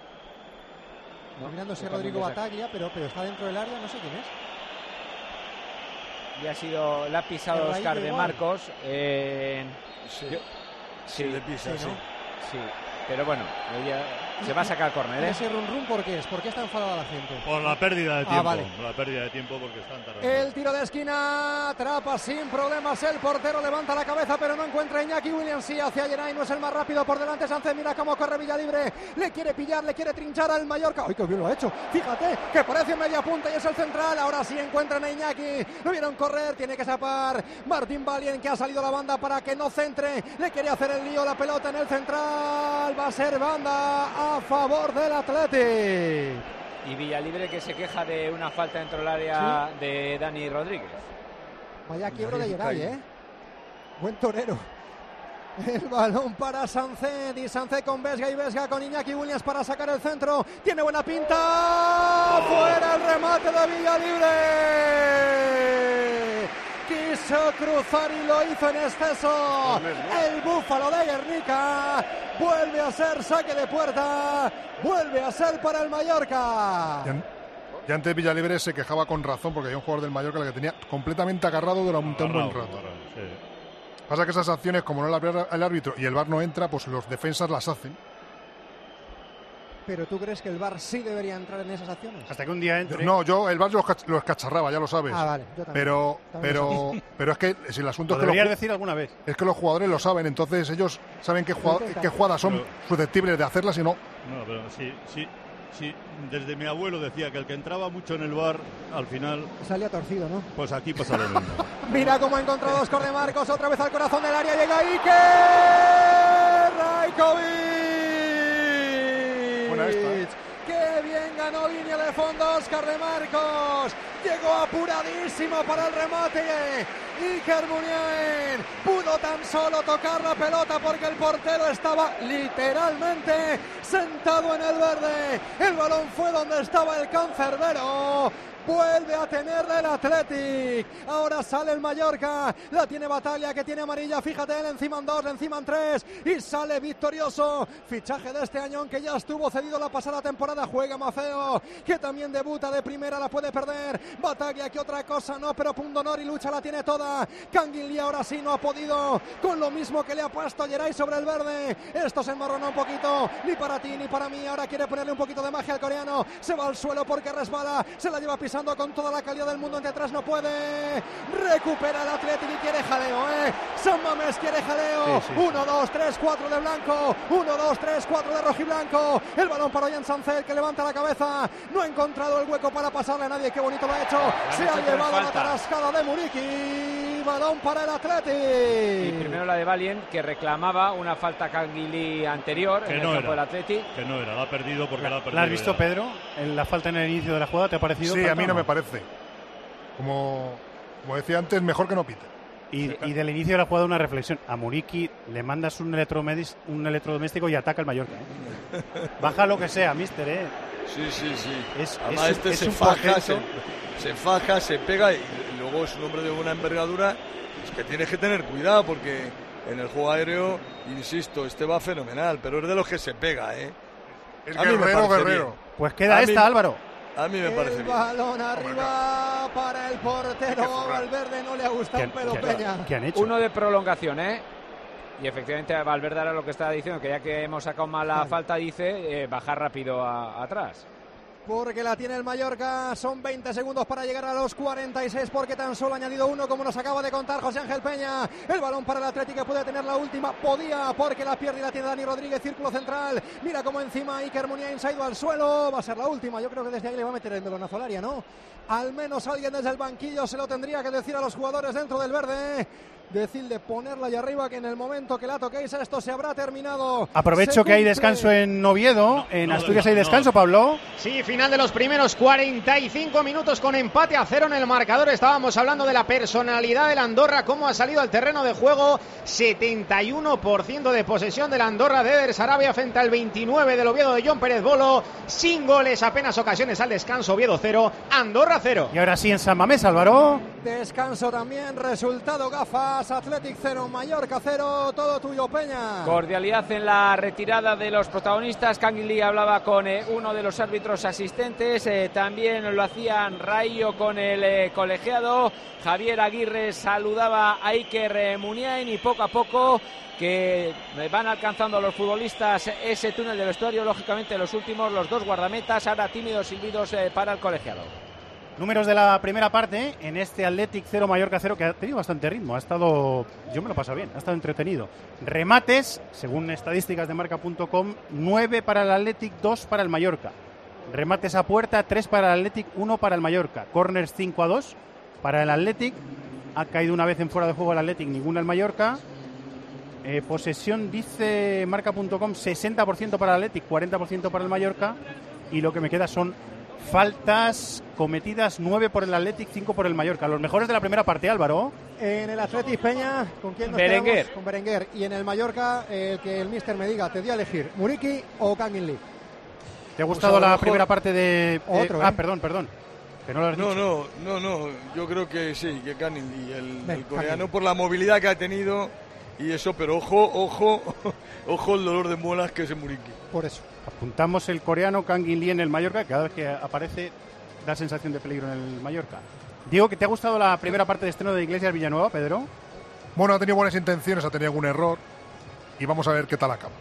[SPEAKER 4] No, mirándose Rodrigo Bataglia, pero, pero está dentro del área, no sé quién es.
[SPEAKER 5] Y ha sido, le ha pisado Óscar de Marcos. Eh,
[SPEAKER 10] sí,
[SPEAKER 5] yo,
[SPEAKER 10] sí, sí, le pisa, sí.
[SPEAKER 5] ¿no? sí. Pero bueno, ella se va a sacar córner, ¿eh?
[SPEAKER 4] ¿Ese run run por qué es? ¿Por qué está enfadada la gente?
[SPEAKER 9] Por la pérdida de tiempo.
[SPEAKER 4] Ah, vale.
[SPEAKER 9] La pérdida de tiempo porque están tardando.
[SPEAKER 4] El tiro de esquina, atrapa sin problemas el portero, levanta la cabeza pero no encuentra Iñaki Williams, sí, hacia Geray, no es el más rápido por delante Sánchez, mira cómo corre Villalibre, le quiere pillar, le quiere trinchar al Mallorca, ¡ay, qué bien lo ha hecho! Fíjate, que parece media punta y es el central, ahora sí encuentran a Iñaki, lo vieron correr, tiene que zapar Martín Valien, que ha salido a la banda para que no centre, le quiere hacer el lío, la pelota en el central, va a ser banda a favor del Athletic.
[SPEAKER 5] Y Villalibre que se queja de una falta dentro del área ¿Sí? de Dani Rodríguez.
[SPEAKER 4] Vaya quiebro de Geray, ¿eh? Buen torero. El balón para Sánchez y Sánchez con Vesga y Vesga con Iñaki Williams para sacar el centro. Tiene buena pinta. Fuera el remate de Villalibre. Quiso cruzar y lo hizo en exceso. El Búfalo de Guernica. Vuelve a ser saque de puerta. Vuelve a ser para el Mallorca.
[SPEAKER 6] Y antes Villalibre se quejaba con razón porque hay un jugador del Mallorca que tenía completamente agarrado durante un buen rato. Sí. Pasa que esas acciones, como no las ve el árbitro y el V A R no entra, pues los defensas las hacen.
[SPEAKER 4] ¿Pero tú crees que el V A R sí debería entrar en esas acciones?
[SPEAKER 3] Hasta que un día entre.
[SPEAKER 6] No, yo el V A R lo escacharraba, ya lo sabes.
[SPEAKER 4] Ah, vale, yo también.
[SPEAKER 6] Pero,
[SPEAKER 4] también
[SPEAKER 6] pero, pero es que si el asunto
[SPEAKER 3] ¿Lo
[SPEAKER 6] es que
[SPEAKER 3] deberías
[SPEAKER 6] los,
[SPEAKER 3] decir alguna vez?
[SPEAKER 6] Es que los jugadores lo saben, entonces ellos saben qué, jugad, qué jugadas son pero, susceptibles de hacerlas y no.
[SPEAKER 9] No, pero sí, sí, sí. Desde mi abuelo decía que el que entraba mucho en el V A R, al final
[SPEAKER 4] salía torcido, ¿no?
[SPEAKER 9] Pues aquí pasa lo mismo.
[SPEAKER 4] Mira cómo ha encontrado Óscar de Marcos, otra vez al corazón del área, llega Iker Rajkovic.
[SPEAKER 6] Buena esta.
[SPEAKER 4] ¡Qué bien ganó línea de fondo Óscar de Marcos! Llegó apuradísimo para el remate. Iker Muniain pudo tan solo tocar la pelota porque el portero estaba literalmente sentado en el verde. El balón fue donde estaba el cancerbero. vuelve a tener el Athletic. Ahora sale el Mallorca, la tiene Bataglia, que tiene amarilla, fíjate, le encima en dos, le encima en tres y sale victorioso. Fichaje de este año que ya estuvo cedido la pasada temporada, juega Mafeo, que también debuta de primera, la puede perder. Bataglia, que otra cosa no, pero Pundonor y lucha la tiene toda. Canguilí ahora sí no ha podido, con lo mismo que le ha puesto Geray sobre el verde. Esto se enmarronó un poquito, ni para ti ni para mí. Ahora quiere ponerle un poquito de magia al coreano, se va al suelo porque resbala, se la lleva pisando con toda la calidad del mundo, entre atrás no puede. Recupera el Athletic y quiere jaleo, ¿eh? San Mamés quiere jaleo.
[SPEAKER 3] Sí, sí,
[SPEAKER 4] uno, dos, tres, cuatro de blanco. uno, dos, tres, cuatro de rojiblanco. El balón para Ollán Sancel, que levanta la cabeza. No ha encontrado el hueco para pasarle a nadie. Qué bonito lo ha hecho. Se ha llevado la tarascada de Muriqui. Balón para el Athletic.
[SPEAKER 5] Y primero la de Valien, que reclamaba una falta Canguilí anterior
[SPEAKER 9] que
[SPEAKER 5] en
[SPEAKER 9] no
[SPEAKER 5] el campo
[SPEAKER 9] era,
[SPEAKER 5] del Athletic.
[SPEAKER 9] Que no era, la ha perdido porque la, la ha perdido.
[SPEAKER 3] ¿La has visto,
[SPEAKER 9] ya.
[SPEAKER 3] Pedro? En la falta en el inicio de la jugada, ¿te ha parecido?
[SPEAKER 6] Sí,
[SPEAKER 3] falta,
[SPEAKER 6] a mí no
[SPEAKER 3] no
[SPEAKER 6] me parece. Como, como decía antes, mejor que no pite.
[SPEAKER 3] Y, y del inicio de la jugada una reflexión. A Muriqui le mandas un, electromedis, un electrodoméstico y ataca el Mallorca. ¿eh? Baja lo que sea, mister, ¿eh?
[SPEAKER 10] Sí, sí, sí.
[SPEAKER 3] Es,
[SPEAKER 10] Además,
[SPEAKER 3] es,
[SPEAKER 10] este
[SPEAKER 3] es
[SPEAKER 10] se
[SPEAKER 3] un
[SPEAKER 10] faja, se,
[SPEAKER 3] portento.
[SPEAKER 10] se faja, se pega y luego es un hombre de buena envergadura. Es que tienes que tener cuidado porque en el juego aéreo, insisto, este va fenomenal, pero es de los que se pega, ¿eh?
[SPEAKER 6] Es
[SPEAKER 10] A mí me
[SPEAKER 6] guerrero,
[SPEAKER 10] parece
[SPEAKER 6] guerrero.
[SPEAKER 10] bien.
[SPEAKER 3] Pues queda
[SPEAKER 10] A
[SPEAKER 3] esta,
[SPEAKER 10] mí-
[SPEAKER 3] Álvaro.
[SPEAKER 10] A mí me parece
[SPEAKER 4] El
[SPEAKER 10] bien.
[SPEAKER 4] balón arriba para el portero. A Valverde no le ha gustado un pelo Peña.
[SPEAKER 3] ¿Qué han hecho?
[SPEAKER 5] Uno de prolongación, ¿eh? Y efectivamente Valverde era lo que estaba diciendo, que ya que hemos sacado mal la falta, dice, eh, bajar rápido a- atrás.
[SPEAKER 4] Porque la tiene el Mallorca, son veinte segundos para llegar a los cuarenta y seis, porque tan solo ha añadido uno, como nos acaba de contar José Ángel Peña. El balón para el Atlético, que puede tener la última, podía, porque la pierde y la tiene Dani Rodríguez, círculo central. Mira cómo encima Iker Muniain se ha ido al suelo, va a ser la última. Yo creo que desde ahí le va a meter el melonazo al área, ¿no? Al menos alguien desde el banquillo se lo tendría que decir a los jugadores dentro del verde. Decirle ponerla allá arriba, que en el momento que la toquéis esto se habrá terminado.
[SPEAKER 3] Aprovecho
[SPEAKER 4] Se
[SPEAKER 3] que hay
[SPEAKER 4] cumple.
[SPEAKER 3] descanso en Oviedo. En
[SPEAKER 2] no,
[SPEAKER 3] Asturias
[SPEAKER 2] no,
[SPEAKER 3] hay descanso, Pablo.
[SPEAKER 2] Sí, final de los primeros cuarenta y cinco minutos con empate a cero en el marcador. Estábamos hablando de la personalidad del Andorra, cómo ha salido al terreno de juego. setenta y uno por ciento de posesión del Andorra de Eder Sarabia frente al veintinueve del Oviedo de John Pérez Bolo. Sin goles, apenas ocasiones al descanso. Oviedo cero, Andorra cero.
[SPEAKER 3] Y ahora sí en San Mamés, Álvaro.
[SPEAKER 4] Descanso también, resultado gafas, Athletic cero, Mallorca cero, todo tuyo, Peña.
[SPEAKER 5] Cordialidad en la retirada de los protagonistas. Canguilí hablaba con eh, uno de los árbitros asistentes, eh, también lo hacían Rayo con el eh, colegiado. Javier Aguirre saludaba a Iker eh, Muniain y poco a poco que van alcanzando los futbolistas ese túnel de vestuario. Lógicamente los últimos, los dos guardametas, ahora tímidos silbidos eh, para el colegiado.
[SPEAKER 3] Números de la primera parte en este Athletic cero, Mallorca cero, que ha tenido bastante ritmo. Ha estado, yo me lo he pasado bien, ha estado entretenido. Remates, según estadísticas de marca punto com, nueve para el Athletic, dos para el Mallorca. Remates a puerta, tres para el Athletic, uno para el Mallorca. Corners cinco a dos para el Athletic. Ha caído una vez en fuera de juego el Athletic, ninguna el Mallorca. Eh, posesión, dice marca punto com, sesenta por ciento para el Athletic, cuarenta por ciento para el Mallorca. Y lo que me queda son faltas cometidas, nueve por el Athletic, cinco por el Mallorca. Los mejores de la primera parte, Álvaro.
[SPEAKER 4] En el Athletic, Peña, ¿con quién nos
[SPEAKER 5] Berenguer.
[SPEAKER 4] quedamos? Con Berenguer. Y en el Mallorca, el que el míster me diga, te dio a elegir, Muriqui o Canguilí.
[SPEAKER 3] ¿Te ha gustado
[SPEAKER 10] Pues a lo
[SPEAKER 3] la
[SPEAKER 10] mejor-
[SPEAKER 3] primera parte de...?
[SPEAKER 4] Otro,
[SPEAKER 3] eh, Ah,
[SPEAKER 4] ¿eh?
[SPEAKER 3] perdón, perdón. Que no lo has
[SPEAKER 10] No,
[SPEAKER 3] dicho.
[SPEAKER 10] no, no, no, yo creo que sí, que Canning y el,
[SPEAKER 4] Ven,
[SPEAKER 10] el coreano
[SPEAKER 4] Canning.
[SPEAKER 10] por la movilidad que ha tenido y eso, pero ojo, ojo, ojo el dolor de muelas que es en Muriqui.
[SPEAKER 4] Por eso.
[SPEAKER 3] Apuntamos el coreano Kang In Lee en el Mallorca, que cada vez que aparece da sensación de peligro en el Mallorca. Diego, ¿que te ha gustado la primera parte de estreno de Iglesias Villanueva, Pedro?
[SPEAKER 6] Bueno, ha tenido buenas intenciones, ha tenido algún error y vamos a ver qué tal acaba.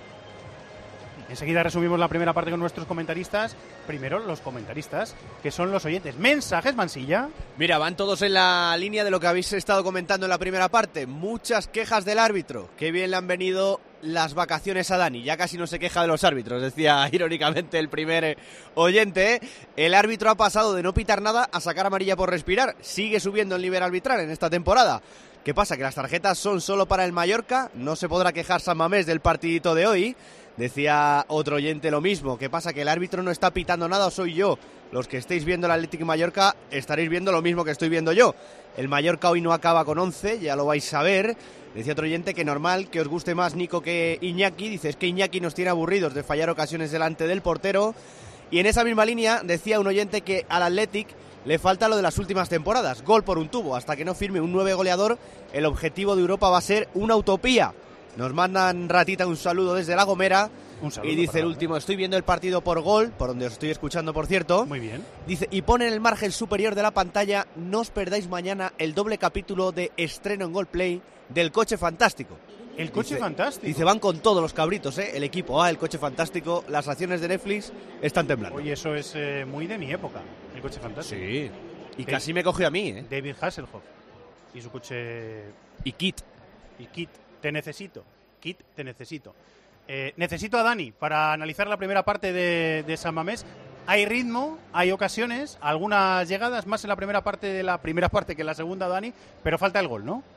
[SPEAKER 3] Enseguida resumimos la primera parte con nuestros comentaristas. Primero, los comentaristas, que son los oyentes. Mensajes, Mansilla.
[SPEAKER 7] Mira, van todos en la línea de lo que habéis estado comentando en la primera parte. Muchas quejas del árbitro. Qué bien le han venido las vacaciones a Dani. Ya casi no se queja de los árbitros, decía irónicamente el primer eh, oyente. El árbitro ha pasado de no pitar nada a sacar amarilla por respirar. Sigue subiendo el nivel arbitral en esta temporada. ¿Qué pasa? Que las tarjetas son solo para el Mallorca. No se podrá quejar San Mamés del partidito de hoy. Decía otro oyente lo mismo. ¿Qué pasa? ¿Que el árbitro no está pitando nada o soy yo? Los que estéis viendo el Atlético Mallorca estaréis viendo lo mismo que estoy viendo yo. El Mallorca hoy no acaba con once, ya lo vais a ver. Decía otro oyente que normal que os guste más Nico que Iñaki. Dice, es que Iñaki nos tiene aburridos de fallar ocasiones delante del portero. Y en esa misma línea decía un oyente que al Athletic le falta lo de las últimas temporadas, gol por un tubo. Hasta que no firme un nueve goleador, el objetivo de Europa va a ser una utopía. Nos mandan Ratita un saludo desde La Gomera.
[SPEAKER 3] Un saludo
[SPEAKER 7] y dice el
[SPEAKER 3] para
[SPEAKER 7] último, estoy viendo el partido por Gol, por donde os estoy escuchando, por cierto.
[SPEAKER 3] Muy bien.
[SPEAKER 7] Dice, y pone en el margen superior de la pantalla, no os perdáis mañana el doble capítulo de estreno en Gol Play del Coche Fantástico.
[SPEAKER 3] El Coche
[SPEAKER 7] dice,
[SPEAKER 3] Fantástico.
[SPEAKER 7] Dice, van con todos los cabritos, ¿eh? El equipo A, el Coche Fantástico, las acciones de Netflix están temblando.
[SPEAKER 3] Oye, eso es eh, muy de mi época, el Coche Fantástico.
[SPEAKER 7] Sí. Y casi me cogió a mí, ¿eh?
[SPEAKER 3] David Hasselhoff y su coche...
[SPEAKER 7] Y Kit.
[SPEAKER 3] Y Kit, te necesito. Kit, te necesito. Eh, necesito a Dani para analizar la primera parte de, de San Mamés. Hay ritmo, hay ocasiones, algunas llegadas, más en la primera parte de la primera parte que en la segunda, Dani, pero falta el gol, ¿no?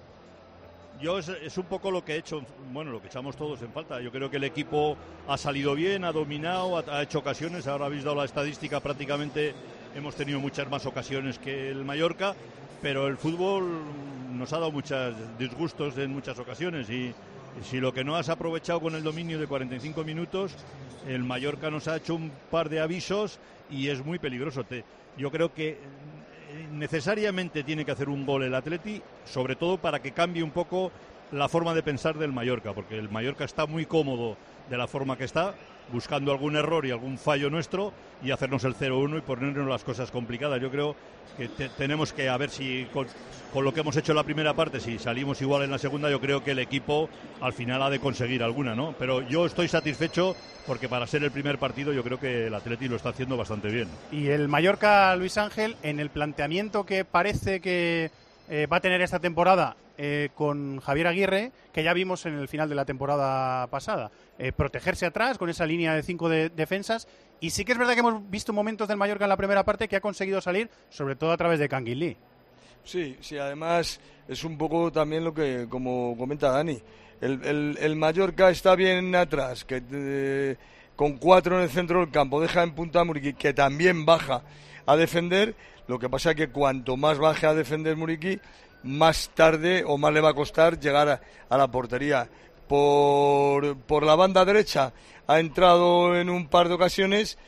[SPEAKER 9] Yo es, es un poco lo que he hecho, bueno, lo que echamos todos en falta. Yo creo que el equipo ha salido bien, ha dominado, ha, ha hecho ocasiones. Ahora habéis dado la estadística, prácticamente hemos tenido muchas más ocasiones que el Mallorca, pero el fútbol nos ha dado muchos disgustos en muchas ocasiones y si lo que no has aprovechado con el dominio de cuarenta y cinco minutos, el Mallorca nos ha hecho un par de avisos y es muy peligroso. Te, yo creo que necesariamente tiene que hacer un gol el Atleti, sobre todo para que cambie un poco la forma de pensar del Mallorca, porque el Mallorca está muy cómodo de la forma que está, buscando algún error y algún fallo nuestro y hacernos el cero uno y ponernos las cosas complicadas. Yo creo que te, tenemos que, a ver si con, con lo que hemos hecho en la primera parte, si salimos igual en la segunda, yo creo que el equipo al final ha de conseguir alguna, ¿no? Pero yo estoy satisfecho porque para ser el primer partido yo creo que el Atleti lo está haciendo bastante bien.
[SPEAKER 3] Y el Mallorca, Luis Ángel, en el planteamiento que parece que eh, va a tener esta temporada eh, con Javier Aguirre, que ya vimos en el final de la temporada pasada, eh, protegerse atrás con esa línea de cinco de defensas. Y sí que es verdad que hemos visto momentos del Mallorca en la primera parte que ha conseguido salir, sobre todo a través de Canguilí.
[SPEAKER 10] Sí, sí, además es un poco también lo que, como comenta Dani, el, el, el Mallorca está bien atrás, que eh, con cuatro en el centro del campo deja en punta a Muriqui, que también baja a defender. Lo que pasa es que cuanto más baje a defender Muriqui, más tarde o más le va a costar llegar a, a la portería. Por, por la banda derecha ha entrado en un par de ocasiones,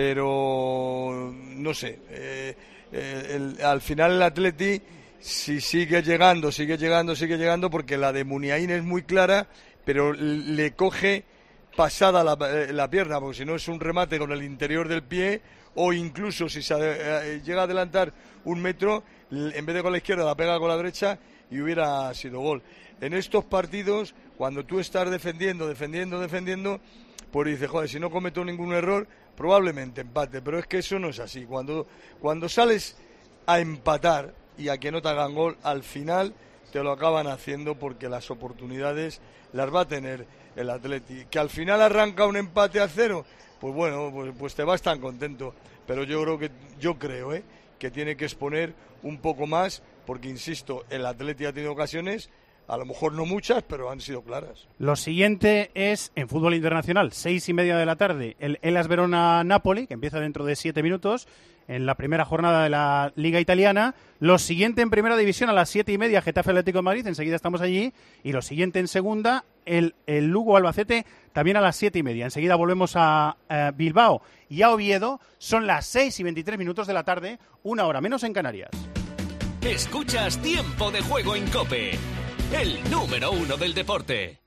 [SPEAKER 10] pero no sé, eh, eh, el, al final el Atleti si sigue llegando, sigue llegando, sigue llegando, porque la de Muniain es muy clara, pero le coge pasada la, la pierna, porque si no es un remate con el interior del pie, o incluso si se eh, llega a adelantar un metro, en vez de con la izquierda la pega con la derecha y hubiera sido gol. En estos partidos, cuando tú estás defendiendo, defendiendo, defendiendo, pues dices, joder, si no cometo ningún error, probablemente empate, pero es que eso no es así. Cuando, cuando sales a empatar y a que no te hagan gol, al final te lo acaban haciendo porque las oportunidades las va a tener el Atleti. Que al final arranca un empate a cero, pues bueno, pues, pues te vas tan contento. Pero yo creo que, yo creo, ¿eh? que tiene que exponer un poco más, porque insisto, el Atleti ha tenido ocasiones, a lo mejor no muchas, pero han sido claras.
[SPEAKER 3] Lo siguiente es, en fútbol internacional, seis y media de la tarde, el Hellas Verona-Napoli, que empieza dentro de siete minutos, en la primera jornada de la Liga Italiana. Lo siguiente en primera división, a las siete y media, Getafe Atlético de Madrid, enseguida estamos allí. Y lo siguiente en segunda, el, el Lugo Albacete, también a las siete y media. Enseguida volvemos a, a Bilbao y a Oviedo. Son las seis y veintitrés minutos de la tarde, una hora menos en Canarias.
[SPEAKER 17] Escuchas Tiempo de Juego en COPE, el número uno del deporte.